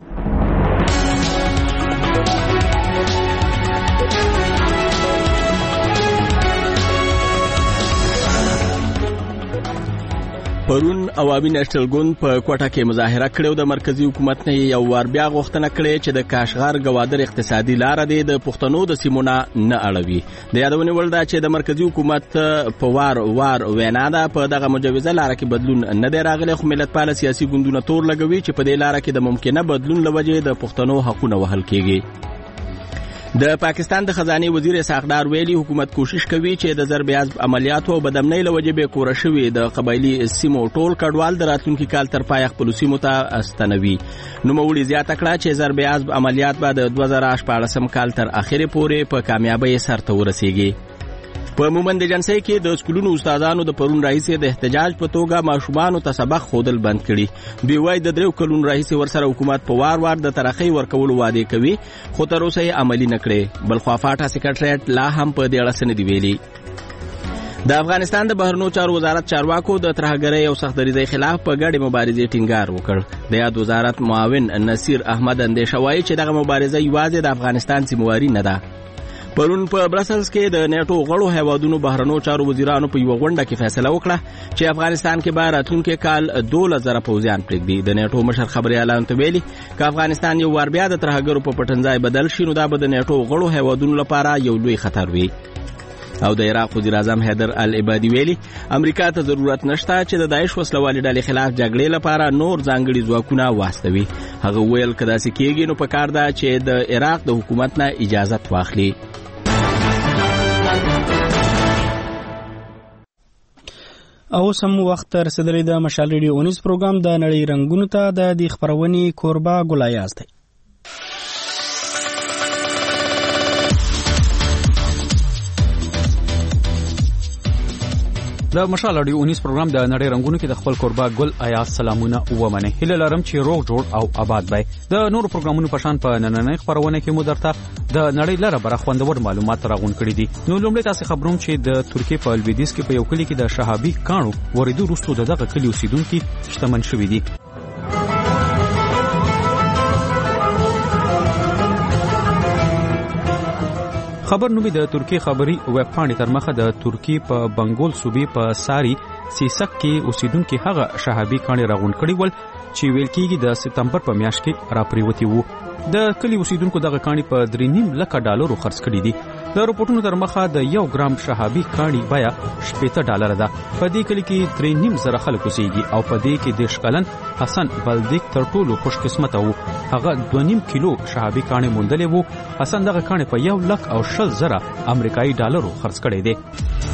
پرون عوامي نېشنل ګوند په کوټه کې مظاهره کړې، د مرکزی حکومت نه یو وار بیا غوښتنه کړې چې د کاشغر ګوادر اقتصادي لار دی د پښتنو د سیمونه نه اړوي. د یادونې وړ ده چې د مرکزی حکومت په وار وینا ده په دغه مجوزه لار کې بدلون نه دی راغلی، خو ملتپال سیاسي ګوندونه تور لګوي چې په دې لار کې د ممکنه بدلون لوجې د پښتنو حقونه وهل کیږي. د پاکستان د خزانه وزیر اسحاق ډار ویلي حکومت کوشش کوي چې د ضرب عضب عملیاتو او بدامنۍ لوجې به کور شوي د قبایلی سیمو ټول کډوال د راتلونکي کال تر پای خپل سیمو ته استنوي. نو موړي زیاته کړه چې ضرب عضب عملیات به د 2018 کال تر اخره پورې په کامیابی سرته ورسیږي. په مومند جنسي کې د سکولونو استادانو د پرون راهیسې د احتجاج په توګه ماشومانو ته سبق خودل بند کړي. دوی وايي د 3 کلونو راهیسې ورسره حکومت په وار د ترقۍ ورکولو وعده کوي، خو تر اوسه یې عملي نه کړي. بل خو فاټا سکرټریټ لا هم په دې اړه څه نه دی ویلي. د افغانستان د بهرنیو چارو وزارت چارواکو د ترهګرۍ او سختدریزۍ خلاف په ګډې مبارزې ټینګار وکړ. د یاد وزارت معاون نصیر احمد اندیشه وایي چې دغه مبارزه یوازې د افغانستان سیمواري نه ده. پرون په برسلز کې د نیټو غړو هیوادونو بهرنیو چارو وزیرانو په یو غونډه کې فیصله وکړه چې افغانستان کې به راتلونکي کال 12,000 پوځیان پرېږدي. د نیټو مشر خبريالانو ته ویلي چې افغانستان یو وار بیا د ترهګرو په پټنځای بدل شي، نو دا به د نیټو غړو هیوادونو لپاره یو لوی خطر وي. او د عراق وزیر اعظم حیدر العبادي ویلي امریکا ته ضرورت نشته چې د داعش وسلوالې ډلې خلاف جګړې لپاره نور ځانګړي ځواکونه واستوي. هغه ویل که داسې کېږي نو پکار ده چې د عراق د حکومت نه اجازه واخلي. او سم وخت رسیدلی د مشال ریډیو اونیز پروګرام د نړۍ رنگونو ته د دې خبرونې کوربه ګلایاز دی. د مشال اډیو اونیز پروګرام د نړۍ رنگونو کې د خپل کوربه ګل آیاز سلامونه ومنه. هیله لرم چې روغ جوړ او آباد وي. د نورو پروګرامونو په شان په نننۍ خبرونه کې مو درته د نړۍ لره بره خوندور معلومات راغون کړي دي. نو لومړی تاسو خبروم چې د ترکیې په الویدیس کې په یو کلی کې د شهابي کانو ورېدو وروسته دغه کلی اوسیدونکو شتمن شوي دي. خبر نومي د ترکیه خبري ویب پاڼې تر مخه د ترکیه په بنګول صوبې په ساری سیسک کې اوسیدونکو هغه شهابي کاني راغون کړي ول چې ویل کېږي د سپتمبر په میاشت کې راپریوتی وو. د کلی اوسیدونکو دغه کاني په 3.5 لک ډالرو خرڅ کړي دي. د رپورټونو تر مخه د 1 ګرام شهابي کاني بیا $70 ده. په دې کلی کې 3.5 زره خلک اوسېږي او په دې کې د شکلن حسن بلدیک تر ټولو خوش قسمت وو. هغه 2.5 کیلو شهابي کاني موندلې وو. حسن دغه کاني په 1,20,000 امریکایي ډالرو خرڅ کړي دي.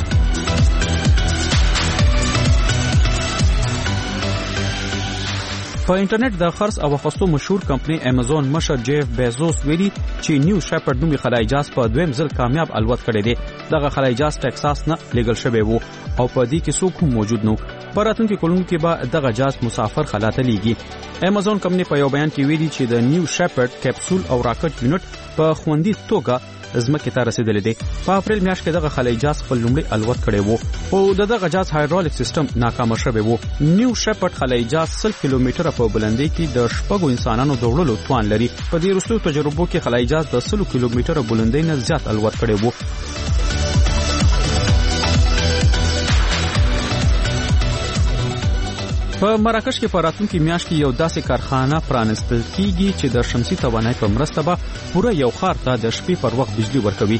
په انټرنیټ د خرڅ او اخیستو مشهور کمپنی امازون مشر جیف بیزوس ویلي چې نیو شپرد نومي خلای جهاز په دویم ځل کامیاب الوت کړی دی. دغه خلای جهاز ټکساس نه لیږل شوی وو او په دې کې څوک هم موجود نو. په راتلونکي کلونو کې به دغه جهاز مسافر خلاته لیږي. امازون کمپنۍ په یو بیان کې ویلي چې د نیو شپرد کپسول او راکټ یونټ په خوندي توګه زمکه ته رسیدلې دي. په اپریل میاشت کې دغه خلای جهاز خپل لومړی الوت کړی وو او دغه جهاز هایدرولیک سیستم ناکام شوی وو. نیو شپرد خلای جهاز 100 کیلومتره په بلندۍ کې د شپږو انسانانو د وړلو توان لري. په دې وروستیو تجربو کې خلای جهاز د 100 کیلومتره بلندۍ نه زیات الوت کړی وو. په مراکش کې په راتلونکي میاشت کې یو داسې کارخانه پرانستل کیږي چې د شمسي توانایي په مرسته به پوره یو ښار ته د شپې پر وخت بجلی ورکوي.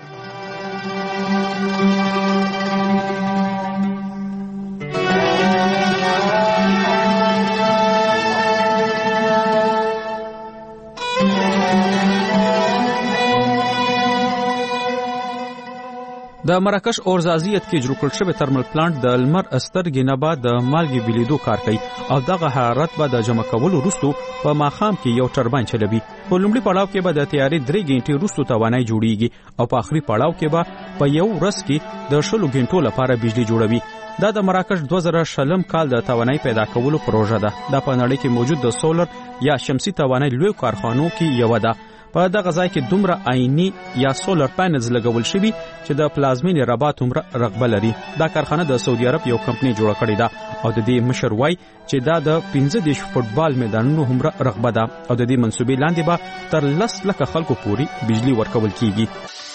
د مراکش اورزازیت کې جوړ کړل شوی ترمل پلانټ د لمر سترګې نه بعد د مالګې بلیدو کار کوي او دغه حرارت به د جمع کولو وروسته په ماښام کې یو ټرباین چلوي. په لومړي پړاو کې به د تیارې 3 غنټې وروسته توانایي جوړیږي او په آخري پړاو کې به په یو ورځ کې د 100 غنټو لپاره بجلی جوړوي. دا د مراکش 2020 کال د توانایي پیدا کولو پروژه ده. دا په نړۍ کې موجود د سولر یا شمسي توانایي لوی کارخانو کې یو ده. په دغه ځای کې دومره عیني یا سولر پینلز لګول شوي چې د پلازمین رباط عمره رغبه لري. دا کارخانه د سعودي عرب یو کمپنۍ جوړه کړې ده او د دې مشر وای چې دا د 15 فوټبال میدانونو عمره رغبه ده او د دې منصوبې لاندې به تر 10 لک خلکو پوري بجلی ورکول کیږي.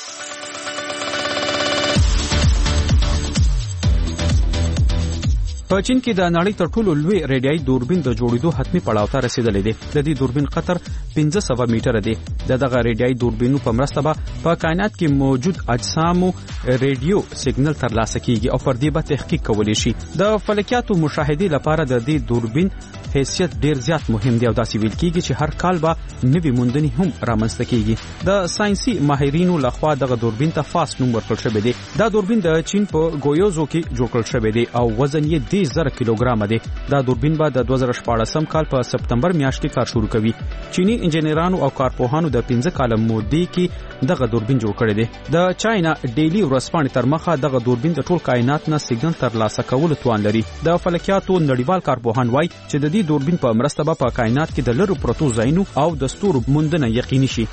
په چین کې د نړۍ تر ټولو لوی ریډیایي دوربین د جوړېدو حتمی پړاو ته رسیدلې دی. د دې دوربین قطر 1500 میټر دی. دغه ریډیایي دوربینو په مرسته به په کائنات کې موجود اجسامو ریډیو سیګنل ترلاسه کیږي او پر دې به تحقیق کولی شي. د فلکیاتو مشاهدې لپاره د دې دوربین حیثیت ډیر زیات مهم دی او داسې ویل کیږي چې هر کال به نوې موندنې هم رامنځته کیږي. د ساينسي ماهرینو لخوا دغه دوربین ته فاست نوم ورکړل شوی دی. دا دوربین د چین په ګویوزو کې جوړ کړل شوی دی او وزن یې 10,000 کیلوګرام دی. دا دوربین به د 2014 کال په سپتمبر میاشت کې کار شروع کوي. چینی انجنیرانو او کارپوهانو د 15 کال مودې کې دغه دوربین جوړ کړی دی. د چاینا ډیلی ورځپاڼې تر مخه دغه دوربین د ټول کائنات نه سیګنل ترلاسه کولو توان لري. د فلکیاتو نړیوال کارپوهان وایي چې د دې دوربین په مرسته به په کائنات کې د لرو پروتو ځایونو او د ستورو موندنه یقیني شي.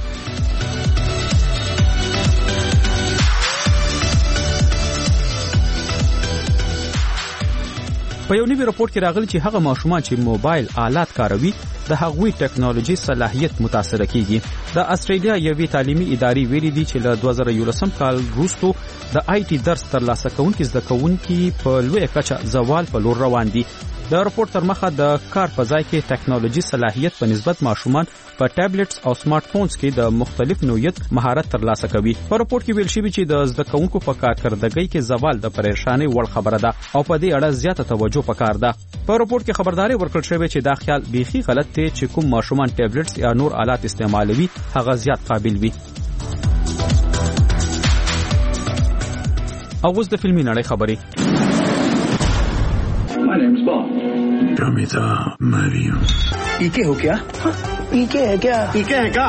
په یو نوي راپور کې راغلی چې هغه ماشومان چې موبایل آلات کاروي د هغوی ټکنالوژي صلاحیت متاثر کیږي. د استرالیا یوې تعلیمي ادارې ویلي دي چې له 2011 کال وروسته د آی ټي درس ترلاسه کوونکي زده کوونکي په لویه کچه زوال په لور روان دي. د راپور تر مخه د کار په ځای کې ټکنالوژي صلاحیت په نسبت ماشومان په ټابلیټس او سمارټ فونز کې د مختلف نوعیت مهارت ترلاسه کوي. په راپور کې ویل شوی چې د زده کوونکو په کارکردګۍ کې زوال د پریشانۍ وړ خبره ده او په دې اړه زیاته توجه پکار ده. په راپور کې خبرداري ورکړل شوې چې دا خیال بیخي غلط دی چې کوم ماشومان ټابلیټس یا نور آلات استعمالوي هغه زیات قابل وي. اوس د فلمي نړۍ خبرې. My name's Bond. Prometa Mario. ¿Y qué हो क्या? ¿Y qué है क्या? ¿Y qué है क्या?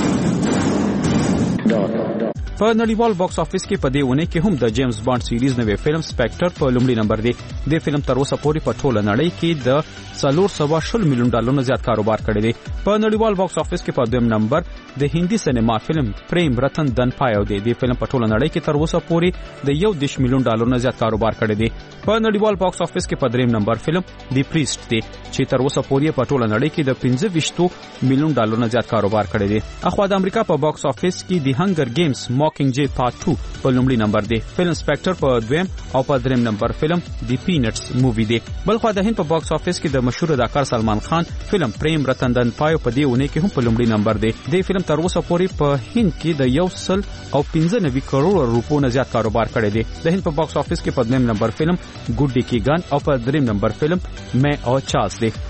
په نړیوال باکس افیس کې په دې ونه کې هم د جیمز بانډ سیریز نوې فلم سپیکټر په لومړي نمبر دی. د فلم تر اوسه پورې په ټوله نړۍ کې د $420 ملیون زیات کاروبار کړی دی. په نړیوال باکس افیس کې په دویم نمبر د هندي سینما فلم پریم رتن دن پایو دی. د فلم په ټوله نړۍ کې تر اوسه پورې د $10 ملیون زیات کاروبار کړی دی. په نړیوال باکس افیس کې په دریم نمبر فلم دی پریسټ دی چې تر اوسه پورې په ټوله نړۍ کې د $25 ملیون زیات کاروبار کړی دی. اخوا د امریکا په باکس افیس کې دی هنگر گیمز ماکینګ جے پارت 2 په لومړي نمبر دی. فلم سپیکټر په دویم او په دریم نمبر فلم دی پینټس مووی دی. بلخو د هند په باکس افیس کې د مشهور اداکار سلمان خان فلم پریم رتن دن پایو په دې ونه کې هم په لومړي نمبر دی. د فلم تر اوسه پورې په هند کې د 195 کروڑ روپو نه زیات کاروبار کړی دی. د هند په باکس افیس کې په دویم نمبر فلم ګوډ ډی کی ګان او په دریم نمبر فلم مې او چارلز دی.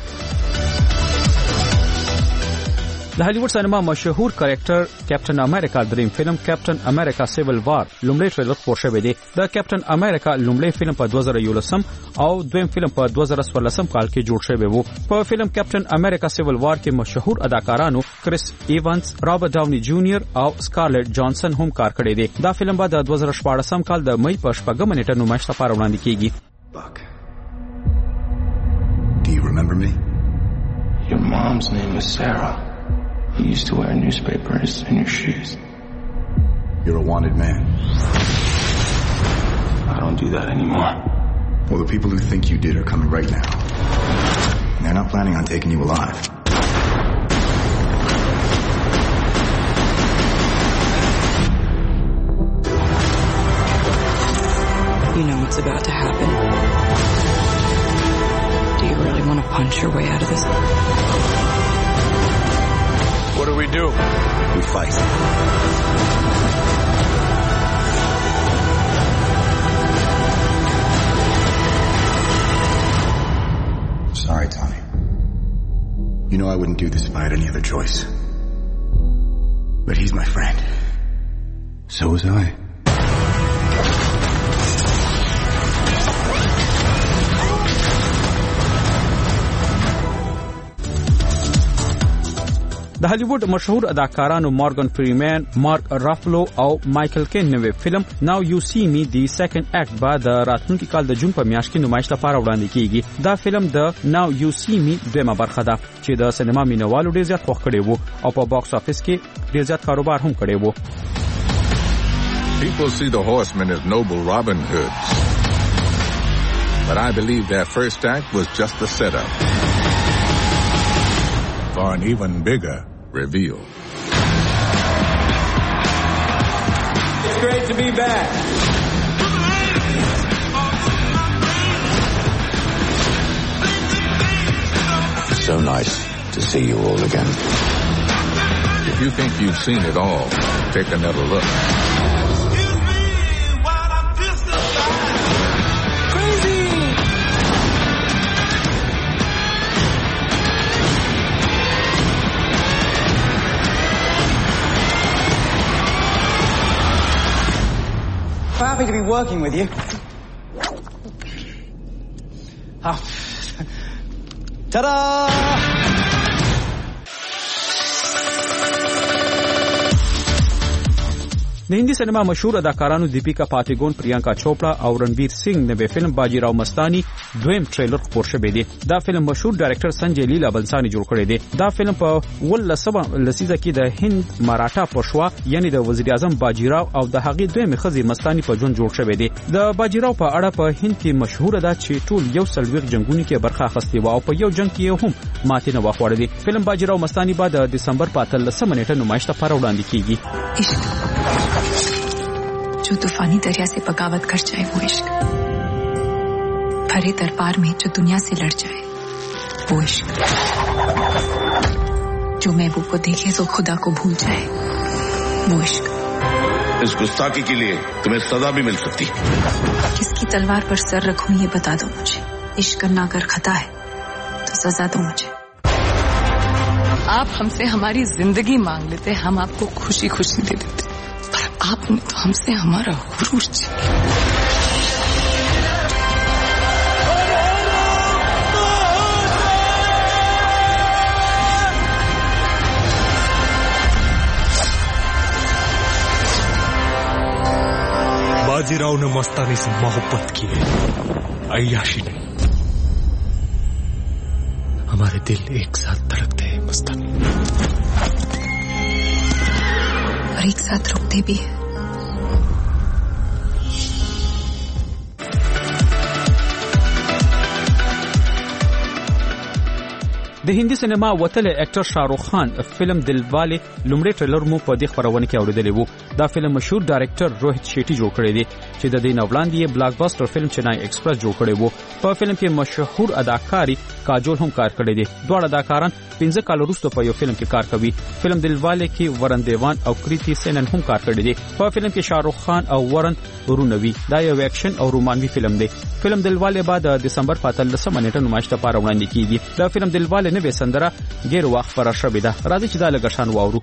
د هالیوډ سینما مشهور کریکټر کیپټن امریکا دریم فلم کیپټن امریکا سیویل وار لومړی ټریلر خپور شوی دی. د کیپټن امریکا لومړی فلم په 2011 او دویم فلم په 2014 کال کې جوړ شوی وو. په فلم کیپټن امریکا سیویل وار کې مشهور اداکارانو کریس ایوانز، رابرټ ډاونی جونیئر او سکارلیټ جانسن هم کار کړی دی. دا فلم به د 2014 کال د مئی په 4 نیټه نمایش لپاره وړاندې کیږي. Do you remember me? Your mom's name was Sarah. You used to wear newspapers in your shoes. You're a wanted man. I don't do that anymore. Well, the people who think you did are coming right now. And they're not planning on taking you alive. You know what's about to happen. Do you really want to punch your way out of this? What do we do? We fight. Sorry, Tommy. You know I wouldn't do this if I had any other choice. But he's my friend. So was I. د هالیوډ مشهور اداکارانو مارګن فریمن، مارک رافلو او مایکل کین نوې فلم ناو یو سی می دی سیکنډ اکټ بعد راتلونکي کال د جون په میاشت کې نمایش لپاره وړاندې کیږي. دا فلم د ناو یو سی می دویمه برخه ده چې د سینما مینوالو ډیر زیات خوښ کړي وو او په باکس افیس کې ډیر زیات کاروبار هم کړي وو. People see the horsemen as noble Robin Hoods. But I believe their first act was just the setup for an even bigger reveal. It's great to be back. So nice to see you all again. If you think you've seen it all, take another look. Happy to be working with you. Ta-da! د هندي سینما مشهور اداکارانو دیپیکا پاتیګون، پریانکا چوپړا او رنویر سنگ نوې فلم باجیراو مستانی دویم ټریلر خپور شوی دی. دا فلم مشهور ډایرکټر سنجي لیلا بنسانی جوړ کړی دی. دا فلم په ولسمه لسیزه کې د هند مراټا پښوا یعنی د وزیر اعظم باجیراو او د هغې دویمه خزي مستانی په ژوند جوړ شوی دی. د باجیراو په اړه په هند کې مشهور ده چې ټول یو سلويغ جنگونو کې برخه اخیستې و او په یو جنگ کې هم ماتې نه وخوړې دي. فلم باجیراو مستانی بعد د دسمبر په 13 نیټه نمایش لپاره وړاندې کیږي. जो तूफानी दरिया से बगावत कर जाए वो इश्क, भरे दरबार में जो दुनिया से लड़ जाए वो इश्क, जो महबूब को देखे तो खुदा को भूल जाए वो इश्क. इस गुस्ताखी के लिए तुम्हें सजा भी मिल सकती. किसकी तलवार पर सर रखूं ये बता दो मुझे. इश्क करना अगर खता है तो सजा दो मुझे. आप हमसे हमारी जिंदगी मांग लेते, हम आपको खुशी खुशी दे देते, पर आपने तो हमसे हमारा गुरूर छीन लिया. बाजीराव ने मस्तानी से मोहब्बत की है, अय्याशी नहीं. हमारे दिल एक साथ धड़कते हैं मस्तानी, और एक साथ रुकते भी हैं. د هندي سینما وتله اکټر شاهرخ خان فلم دلواله لومړی ټریلر مو په دې خبرونه کې اوریدلی وو. دا فلم مشهور ډایرکټر روهیت شیټي جوړ کړی دی چې د دې نولاندې بلاک باستر فلم چنای ایکسپریس جوړ کړی وو. په فلم کې مشهور اداکاری کاجول هم کار کړی دی. دواړه اداکاران 15 کال وروسته په یو فلم کې کار کوي. فلم دلواله کې ورن دیوان او کریتی سینن هم کار کړی دی. په فلم کې شاهرخ خان او ورن رونوي. دا یو اکشن او رومانوي فلم دی. فلم دلواله بعد دسمبر 13 نیټه نمایش لپاره وړاندې کیږي. دا فلم دلواله نوې سندره ډیر وخت پر شوې ده. راځي چې دا لګښان واورو.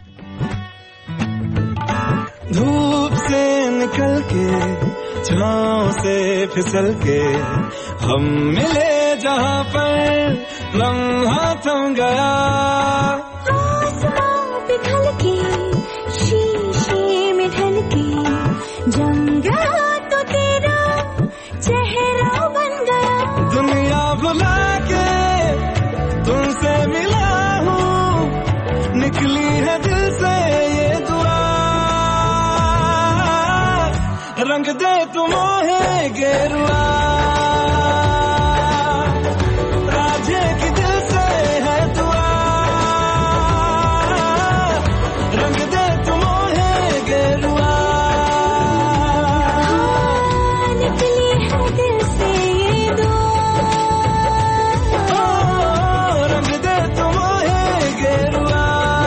धूप से निकल के छाँव से फिसल के हम मिले जहाँ पर लम्हा थम गया. आसमां पिघल के शीशे में ढल के जम गया तो तेरा चेहरा बन गया. दुनिया भुला के रंग दे तू मोहे गेरुआ राजे की दिल से है दुआ रंग दे तू मोहे गेरुआ निकली है दिल से ये दुआ रंग दे तू मोहे गेरुआ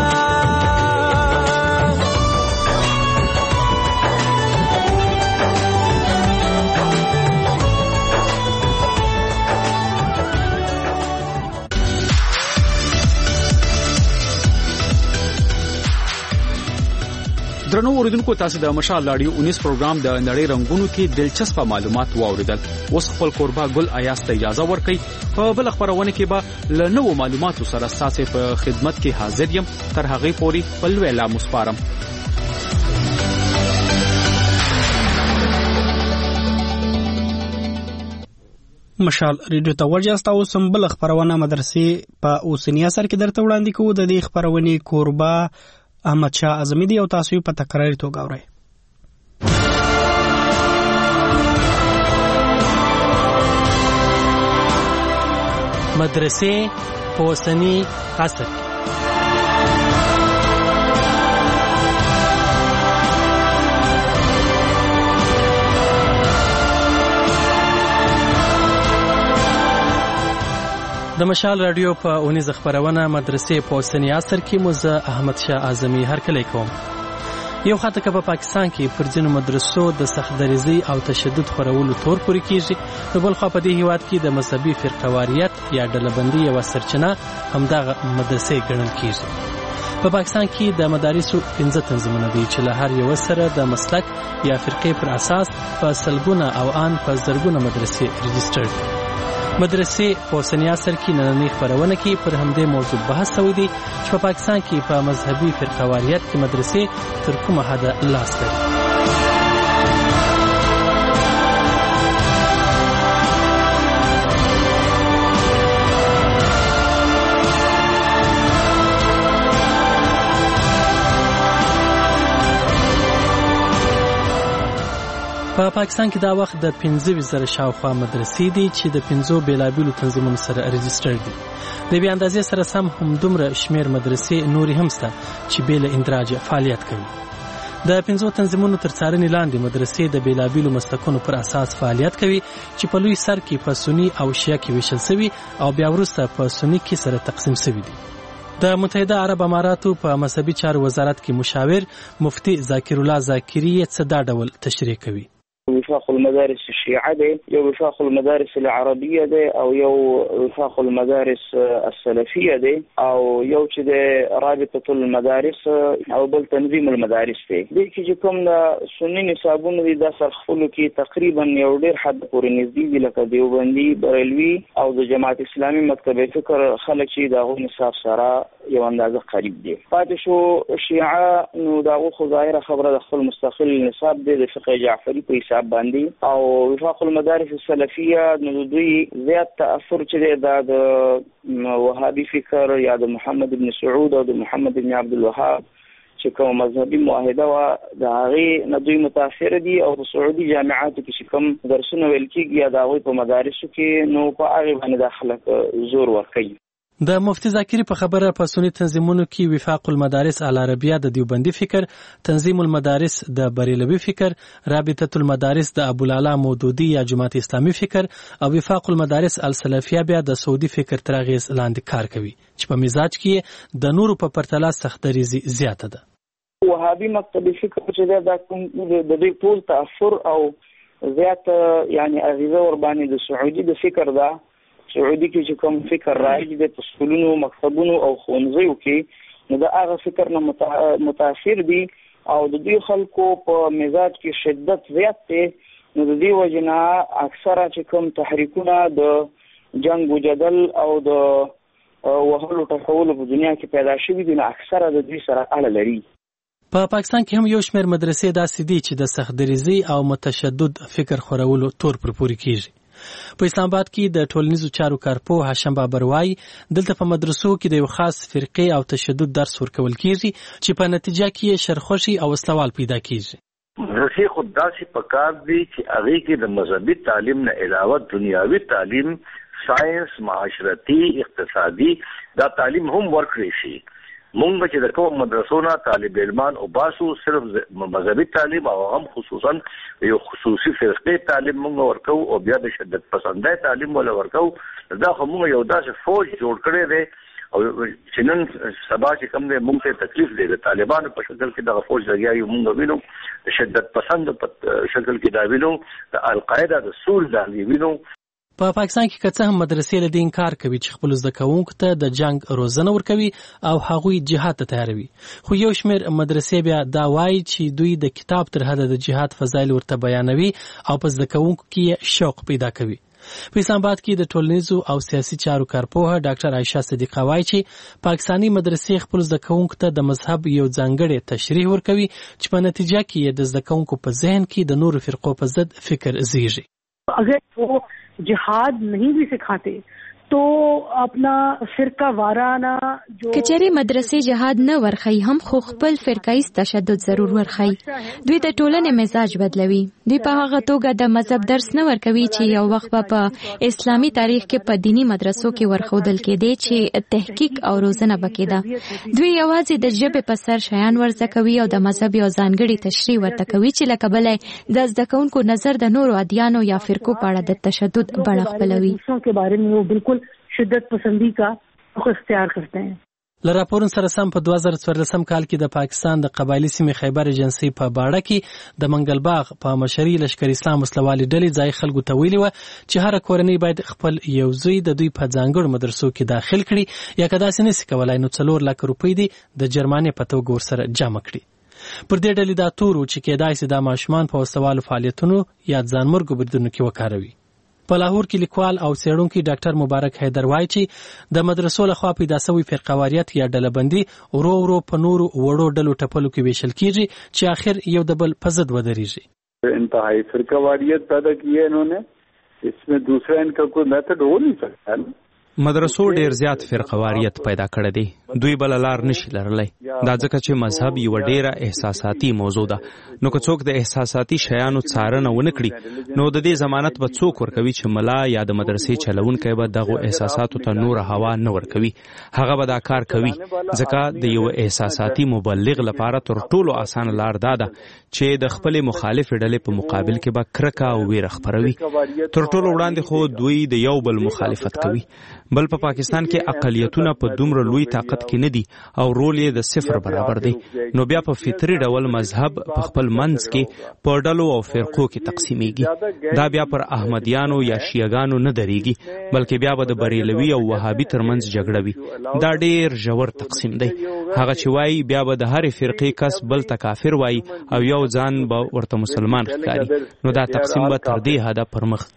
درنو اوریدونکو تاسو د مشال رادیو 19 پروګرام د نړۍ رنگونو کې دلچسپ معلومات واوریدل. اوس خپل قربا ګل ایاس ته اجازه ورکړئ. په بل خبرونه کې به له نوو معلوماتو سره تاسو په خدمت کې حاضر یم. تر هغه پورې بل ویلا مسپارم. مشال ریډیو ته ورجاست او سمبل خبرونه مدرسې په اوسنی اثر کې درته وړاندې کوو. د دې خبرونې قربا احمد شاه اعظمي دی او تاسو په تکراري توګه اورئ. مدرسې په اوسني عصر د مشال رادیو په اونیز خبرونه مدرسې په اوسنی عصر کې موزه احمد شاه اعظمي هرکلی کوم. یو خاطر که په پاکستان کې پر ځینو مدرسو د سختدریزي او تشدد خورولو تور پورې کیږي، نو بل خوا په دې هیواد کې د مذهبي فرقواریت یا ډلبندي یوه سرچینه همدغه مدرسې ګڼل کیږي. په پاکستان کې د مدارسو 15 تنظیمونه دي چې له هر یو سره د مسلک یا فرقې پر اساس په سلګونه او ان په زرګونه مدرسې رجسټر دي. مدرسې په اوسنی عصر کې نننۍ خبرونه کې پر همدې موضوع بحث شوی دی چې په پاکستان کې په مذهبي فرقواریت کې مدرسې تر کومه حده لاس لري. په پاکستان کې دا وخت د 15,000 شاوخوا مدرسې دي چې د 15 بیلابیلو تنظیمونو سره رجسټر دي. د بیا اندازې سره سم همدومره شمیر مدرسې نورې هم شته چې بې له اندراج فعالیت کوي. د 15 تنظیمونو تر څارنې لاندې مدرسې د بیلابیلو مسلکونو پر اساس فعالیت کوي چې په لوی سر کې په سني او شیعه کې ویشل شوي او بیا وروسته په سني کې سره تقسیم شوي دي. د متحده عرب اماراتو په مذهبي چارو وزارت کې مشاور مفتی ذاکر الله ذاکری څه دا ډول تشریح کوي. وفاق المدارس الشيعة دي يو وفاق المدارس العربية دي أو يو وفاق المدارس السلفية دي أو يو كده رابطة المدارس أو بل تنظيم المدارس دي كي جكم سني نصابون دي دا سرخفلو كي تقريبا يو دير حد پوري نزدي دي لك ديوبندي برلوي أو دا جماعة إسلامي مكتب فكر خلق شي دا غو نصاب سرا يو اندازة قريب دي فاتشو الشيعة نو دا غو خظاهرة خبرة دخل مستقل نصاب دي فقه جعفري بيسا باندې او وفاق المدارس السلفيه نو دوی زیات تاثر چې د وهابي فکر یا د محمد ابن سعود او د محمد ابن عبد الوهاب چې کوم مذهبي معاهده وا د هغه نه دوی متاثر دي او په سعودي جامعاتو کې چې کوم درسونه ویل کېږي یا د هغه په مدارسو کې نو په هغه باندې داخله زور ورکوي. د مفتی ذاکری په خبره په سنی تنظیمونو کې وفاق المدارس العربیه د دیوبندي فکر، تنظیم المدارس د بریلوي فکر، رابطه المدارس د ابوالعلا مودودي یا جماعت اسلامي فکر او وفاق المدارس السلفیه بیا د سعودي فکر تر اغیز لاندې کار کوي چې په مزاج کې د نورو په پرتله سختدریزي زیاته ده. وهابي مکتب فکر چې دا د دې ټول تاثر او زیات یعنی اغیزه ور باندې د سعودي د فکر ده. سعودي کې چې کوم فکر راځي د سکولونو مکتبونو او ښوونځیو کې نو دا هغه فکر نه متاثر دي او د دې خلکو په مزاج کې شدت زیات دی. نو د دې وجنه اکثره چې کوم تحریکونه د جنگ و جدل او د وهلو ټکولو په دنیا کې پیدا شوي دي نو اکثره د دې سره اړه لري. په پاکستان کې هم یو شمېر مدرسې داسې دي چې د سختدریزي او متشدد فکر خورولو تور پر پوري کیږي. په اسلام آباد کې د ټولنیزو چارو کارپوه هاشم بابر وایي دلته په مدرسو کې د یو خاص فرقې او تشدد درس ورکول کیږي چې په نتیجه کې شرخوشي او استوال پیدا کیږي. مدرسې خو داسې پکار دي چې هغې کې د مذهبي تعلیم نه علاوه دنیاوي تعلیم، ساینس، معاشرتي، اقتصادي دا تعلیم هم ورکړی شي. مونږ چې د کوم مدرسو نه طالب علمان او باسو صرف مذهبي تعلیم او هم خصوصا یو خصوصي فرقې تعلیم مونږ ورکو او بیا د شدت پسندۍ تعلیم ولا ورکو. دا خو مونږ یو داسې فوج جوړ کړی دی او چې نن سبا چې کوم دی مونږ ته تکلیف دی د طالبانو په شکل کې دغه فوج لګیا یو مونږ وینو، د شدت پسند په شکل کې دا وینو، د القاعده د سول دا وینو. په پاکستان کې که څه هم مدرسې له دې انکار کوي چې خپل زده کوونکو ته د جنگ روزنه ورکوي او هغوی جهاد ته تیاروي، خو یو شمېر مدرسې بیا دا وایي چې دوی د کتاب تر حده د جهاد فضایل ورته بیانوي او په زده کوونکو کې شوق پیدا کوي. په اسلام آباد کې د ټولنیزو او سیاسي چارو کارپوهه ډاکټر عایشه صدیقه وایي چې پاکستاني مدرسې خپل زده کوونکو ته د مذهب یو ځانګړی تشریح ورکوي چې په نتیجه کې د زده کوونکو په ذهن کې د نورو فرقو په ضد فکر زیږي. اگر وہ جہاد نہیں بھی سکھاتے تو اپنا فرقہ وارانہ جو کچېرې مدرسې جهاد نه ورخی هم خو خپل فرقایي تشدد ضرور ورخی. دوی د ټولنې مزاج بدلوي. دوی په هغه توګه د مذهب درس نه ورکوي چې یو وخت په اسلامي تاریخ کې په دینی مدرسو کې ورخودل کېدی چې تحقیق او روزنه وکړي. دوی یوازې د ژبې په سر شیان ورزده کوي او د مذهب یو ځانګړي تشریح ورته کوي چې لکه بلې د زده کوونکو نظر د نورو ادیانو یا فرقو په اړه د تشدد بڼه خپلوي. کے بارے میں وہ بالکل شدت پسندی کا رخ اختیار کرتے ہیں. له راپورونو سره سم په 2014 کال کې د پاکستان د قبایلی سیمې خیبر ایجنسی په باړه کې د منګل باغ په مشري لشکر اسلام وسلوالي ډلې ځای خلکو ته ویلي و چې هر کورنۍ باید خپل یو زوی د دوی په ځانګړو مدرسو کې داخل کړي یا که داسې نشي کولای نو 4 لک روپۍ دي د جرمانې په توګه ورسره جمع کړي. پر دې ډلې دا تور و چې کېدای شي دا ماشومان په وسوالو فعالیتونو یا ځانمرګو بریدونو کې وکاروي. په لاهور کې لیکوال او څېړونکی ډاکټر مبارک حیدر وایي چې د مدرسو لخوا پیدا شوی فرقواریت یا ډلبندي ورو ورو په نورو وړو ډلو ټپلو کې ویشل کیږي چې آخر یو د بل په ضد ودرېږي. انتہائی فرقواریت پیدا کی ہے انہوں نے، اس میں دوسرا ان کا کوئی میتھڈ ہو نہیں سکتا. مدرسو ډیر زیات فرقواریت پیدا کړی دی. دوی بل لار نشي لرلی. دا ځکه چې مذهب یو ډیره احساساتي موضوع ده. نو که څوک د احساساتي شیانو څارنه ونه کړي نو د دې ضمانت به څوک ورکوي چې ملا یا د مدرسې چلونکی به دغه احساساتو ته نور هوا نه ورکوي. هغه به دا کار کوي ځکه د یو احساساتي مبلغ لپاره تر ټولو اسانه لار دا ده چې د خپل مخالف ډلې په مقابل کې به کرکه او ویره خپروي. تر ټولو وړاندې خو دوی د یو بل مخالفت کوي. بل په پاکستان کې اقلیتونه په دومره لوی طاقت کې نه دي او رول یې د 0 برابر دی. نو بیا په فطري ډول مذهب په خپل منځ کې په ډلو او فرقو کې تقسیمیږي. دا بیا پر احمدیانو یا شیعاګانو نه درېږي بلکې بیا به د بریلوي او وهابي ترمنځ جګړه وي. دا ډیر ژور تقسیم دی. هغه چې وایي بیا به د هرې فرقې کس بل ته کافر وایي او یو ځان به ورته مسلمان ښکاري. نو دا تقسیم به تر دې حده پر مخ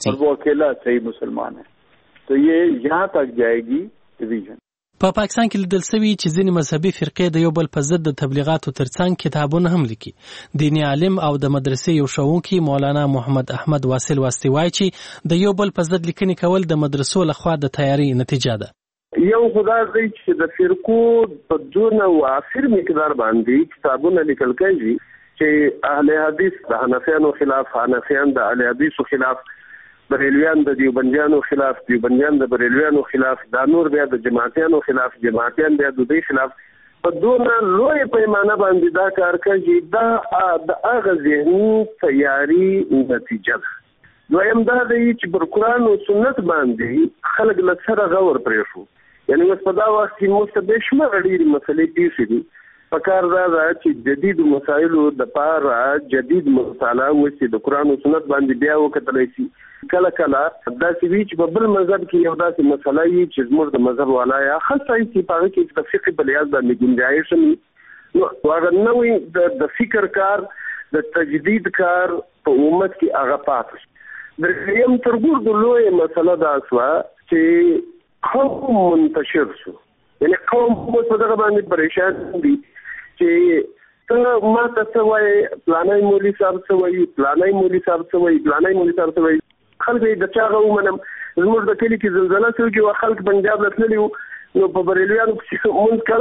ځي. تو یہ یہاں تک جائے گی ڈویژن. په پاکستان کې لیدل شوي چې ځینې مذهبي فرقې د یو بل په ضد د تبلیغاتو ترڅنګ کتابونه هم لیکي. دیني عالم او د مدرسې یو ښوونکی مولانا محمد احمد واصل واسطي وایي چې د یو بل په ضد لیکنې کول د مدرسو لخوا د تیاری نتیجه ده. یو خدای دی چې د فرقو په دون وافر مقدار باندې کتابونه لیکل کوي چې اهل حدیث د حنفیانو خلاف، حنفیان د اهل حدیثو خلاف، بریلویان د دیوبندیانو خلاف، دیوبندیان د بریلویانو خلاف، دا نور بیا د جماعتیانو خلاف، جماعتیان بیا د دوی خلاف. په دونه لوی پیمانه باندې دا کار کوي. دا د هغه ذهني تیاری نتیجه ده. دویم دا دی چې پر قرآن او سنت باندې خلک له سره غور پرې شو. یعنی اوس په دا وخت کې مستبې شمېره ډېرې مسلې پیښې دي. پکار دا ده چې جدید مسایلو دپاره جدید مطالعه وشي، د قرآن او سنت باندې بیا وکتلی شي. کله کله داسې وي چې په بل مذهب کې یو داسې مسله وي چې زموږ د مذهب والا یا خاصه چې په هغه کې د فقه په لحاظ باندې ګنجایش وي، نو هغه نوی د فکر کار، د تجدید کار په امت کې هغه پاتې شي. دریم ترګور د لوی مسله دا شوه چې قوم منتشر شو. یعنی قوم په دغه باندې پریشان دي چې ته ما ته څه وایې، پلانی مولي صاحب څه وایي، پلانی مولي صاحب څه وایي، پلانی مولي صاحب څه وایي. خلک د چا غو منم زموږ د کلی کې زلزلہ شو چې خلک پنجاب لتللی نو په بریلیانو کې مونږ کړیو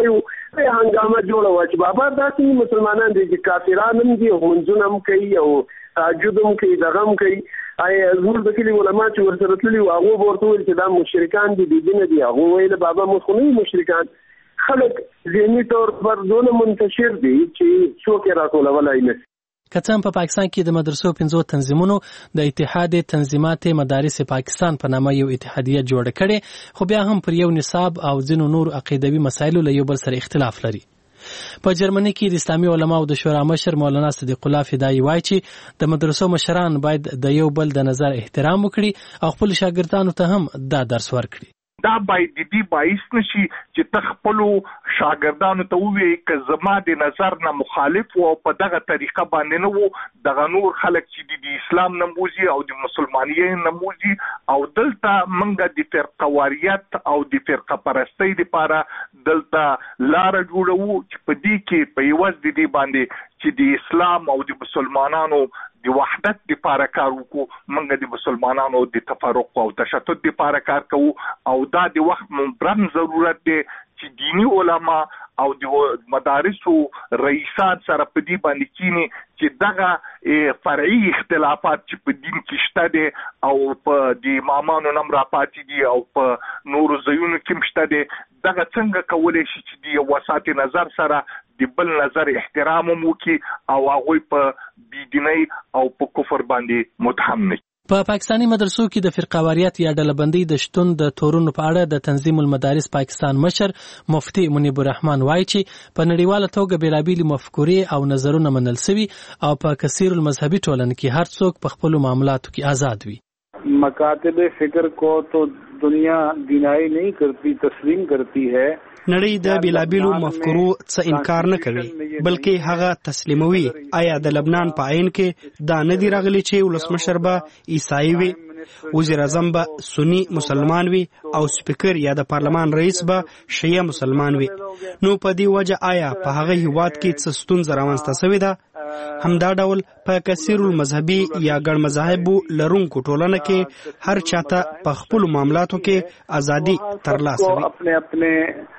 هنګامه جوړه و چې بابا داسې مسلمانان دي چې کافران هم دي غونځونه هم کوي او تهجد هم کوي دغه هم کوي زموږ د کلي علما چې ورسره تللي وو هغه ورته ویل چې دا مشرکان دي بېدینه دي هغه ویل بابا موږ خو نه مشرکان خلک ذهني طور پر دونه منتشر دي چې څوک یې راټولولی نه. که څه هم په پاکستان کې د مدرسو 5 تنظیمونو د اتحاد تنظیمات مدارس پاکستان په نامه یو اتحادیه جوړه کړې خو بیا هم پر یو نصاب او ځینو نور عقیدوي مسایلو له یو بل سره اختلاف لري. په جرمني کې د اسلامي علماو د شورا مشر مولانا صدیق الله فدایي وایي چې د مدرسو مشران باید د یو بل د نظر احترام وکړي او خپل شاګردانو ته هم دا درس ورکړي. دا باید د دې باعث نشي چې تخپلو شاګردانو ته ووایي که زما د نظر نه مخالف او په دغه طریقه باندې نه وو دغه نور خلک چې د اسلام نموزي او د مسلمانیت نموزي او دلته منګه د فرقواریت او د فرقه پرستی لپاره دلته لار جوړو چې په دې کې په یوز د دې باندې چې د اسلام او د مسلمانانو د وحدت لپاره کار وکړو منګه د مسلمانانو د تفرق او تشدد لپاره کار کوو او دا د وخت مبرم ضرورت دی چې دینی علما او د مدارسو رئیسان سره په دې باندې کینی چې دغه فرعي اختلافات چې په دین کې شته دي او په د امامانو نم را پاتې دي او په نورو ځایونو کې شته دي دغه څنګه کولای شي چې د وسات نظر سره د بل نظر احترام وکړي او هغه په بيدینۍ او په کفر باندې متهم نه. په پاکستانی مدرسو کې د فرقواریت یا ډلبندۍ د شتون د تورونو په اړه د تنظیم المدارس پاکستان مشر مفتي منیب الرحمن وایي چې په نړیواله توګه بیلابېلې مفکورې او نظرونه منل سوي او په کثیر المذهبي ټولنه کې هر څوک په خپل معاملاتو کې آزاد وي. مکاتب فکر کو تو دنیا دینائی نہیں کرتی تسلیم کرتی ہے. نړۍ د بیلابېلو مفکورو څه انکار نه کوي بلکې هغه تسلیموي. آیا د لبنان په عین کې دا نه دی راغلی چې ولسمشر به عیسائی وي، وزیر اعظم به سنی مسلمان وي او سپیکر یا د پارلمان رئیس به شیعه مسلمان وي؟ نو په دې وجه آیا په هغه هیواد کې څه ستونزه رامنځته شوې ده؟ همدا ډول په کثیر المذهبي یا ګڼ مذاهبو لرونکو ټولنه کې هر چاته په خپل معاملاتو کې ازادي ترلاسه وي. اپنے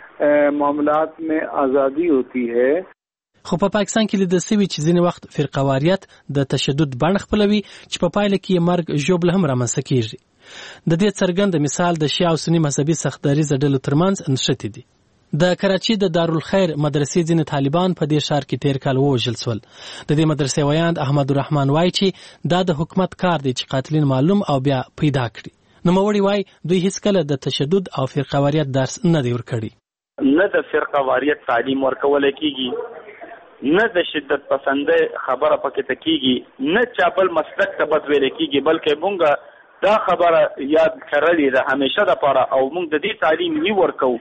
معاملات میں آزادی ہوتی ہے. خو په پاکستان کې لیدل شوي چې ځینې وخت فرقواریت د تشدد بڼه خپلوي چې په پایله کې مرګ ژوبله هم رامنځته کیږي. د دې څرګند مثال د شیعه او سني مذهبي سختدریزه ډلو ترمنځ نښتې دي. د کراچي د دارالخیر مدرسې ځینې طالبان په دې ښار کې تیر کال ووژل شول. د دې مدرسې ویاند احمد الرحمن وایي چې دا د حکومت کار دی چې قاتلین معلوم او بیا پیدا کړي. نوموړي وایي دوی هیڅکله د تشدد او فرقواریت درس نه دی ورکړی. نه د فرقواریت تعلیم ورکول کیږي، نه د شدت پسندۍ خبره پکې ته کیږي، نه چابل مسلک ته بد ویل کیږي، بلکې مونږ دا خبره یاد کړلې ده همیشه د پاره او مونږ د دې تعلیم نی ورکو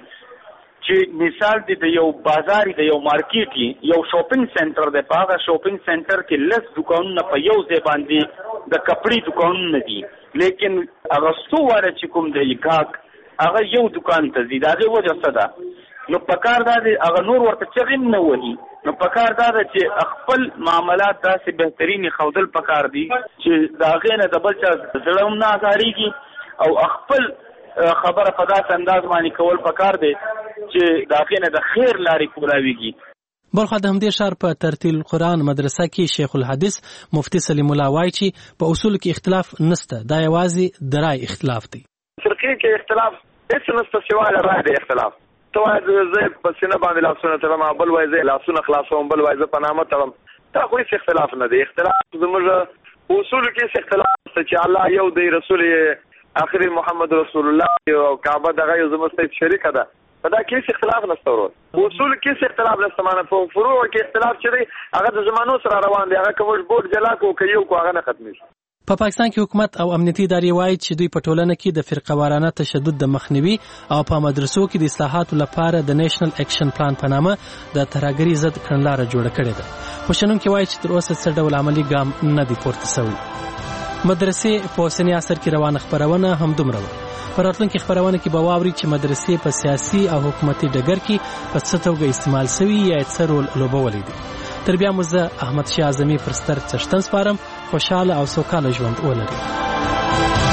چې مثال د یو بازار د یو مارکیټ یو شاپینګ سنټر د پاغه شاپینګ سنټر کې لس دکانونه په یو ځای باندې د کپړې دکانونه دي، لیکن هغه څو واره چې کوم دی کاک هغه یو دکان ته ځي. دا د وجه څه ده؟ نو پکار دا دی هغه نور ورته چغیم نه وهي. نو پکار دا ده چې خپل معاملات داسې بهترینی خودل پکار دي چې دا غینه د بل چا زړه هم نه ازاریږي او خپل خبره په داسې انداز باندې کول پکار دی چې دا غینه د خیر لارې کولاویږي. بلخو د همدې ښار په ترتیل القرآن مدرسه کې شیخ الحدیث مفتی سلیم الله وایي چې په اصول کې اختلاف نشته، دا یوازې د رای اختلاف دی. فرقې کې اختلاف هیڅ نشته سوای د رای د اختلاف. تو زه په سینه باندې لاسونه تړم، بل وای زه لاسونه خلاصوم، بل وای زه په نامه تړم. دا خو هیڅ اختلاف نه دی. اختلاف زموږ اصول کې اختلاف چې الله یو دی، رسول آخر محمد رسول الله او کعبه دغه یو زموږ شریک ده. په دا کې اختلاف نشته ورو. اصول کې اختلاف نشته، معنی په فروع کې اختلاف چې دی هغه د زمانو سره روان دی. هغه کوم بورډ جلا کو کوي کو هغه نه ختمي. په پاکستان کې حکومت او امنیتي ادارې وایي چې دوی په ټولنه کې د فرقوارانه تشدد د مخنیوي او په مدرسو کې د اصلاحاتو لپاره د نېشنل اکشن پلان په نامه د ترهګرۍ ضد کړنلاره جوړه کړې ده. خو شنونکي وایي چې تر اوسه څه ډول عملي ګام نه دی پورته شوی. مدرسې په اوسني عصر کې روانه خپرونه همدومره وه. په راتلونکي خپرونه کې به واوري چې مدرسې په سیاسي او حکومتي ډګر کې په څه توګه استعمال شوي یا څه رول لوبولی دی. تر بیا مو زه احمد شاه اعظمي پر ستر څښتن سپارم. خوشحاله او سوکاله ژوند ولرئ.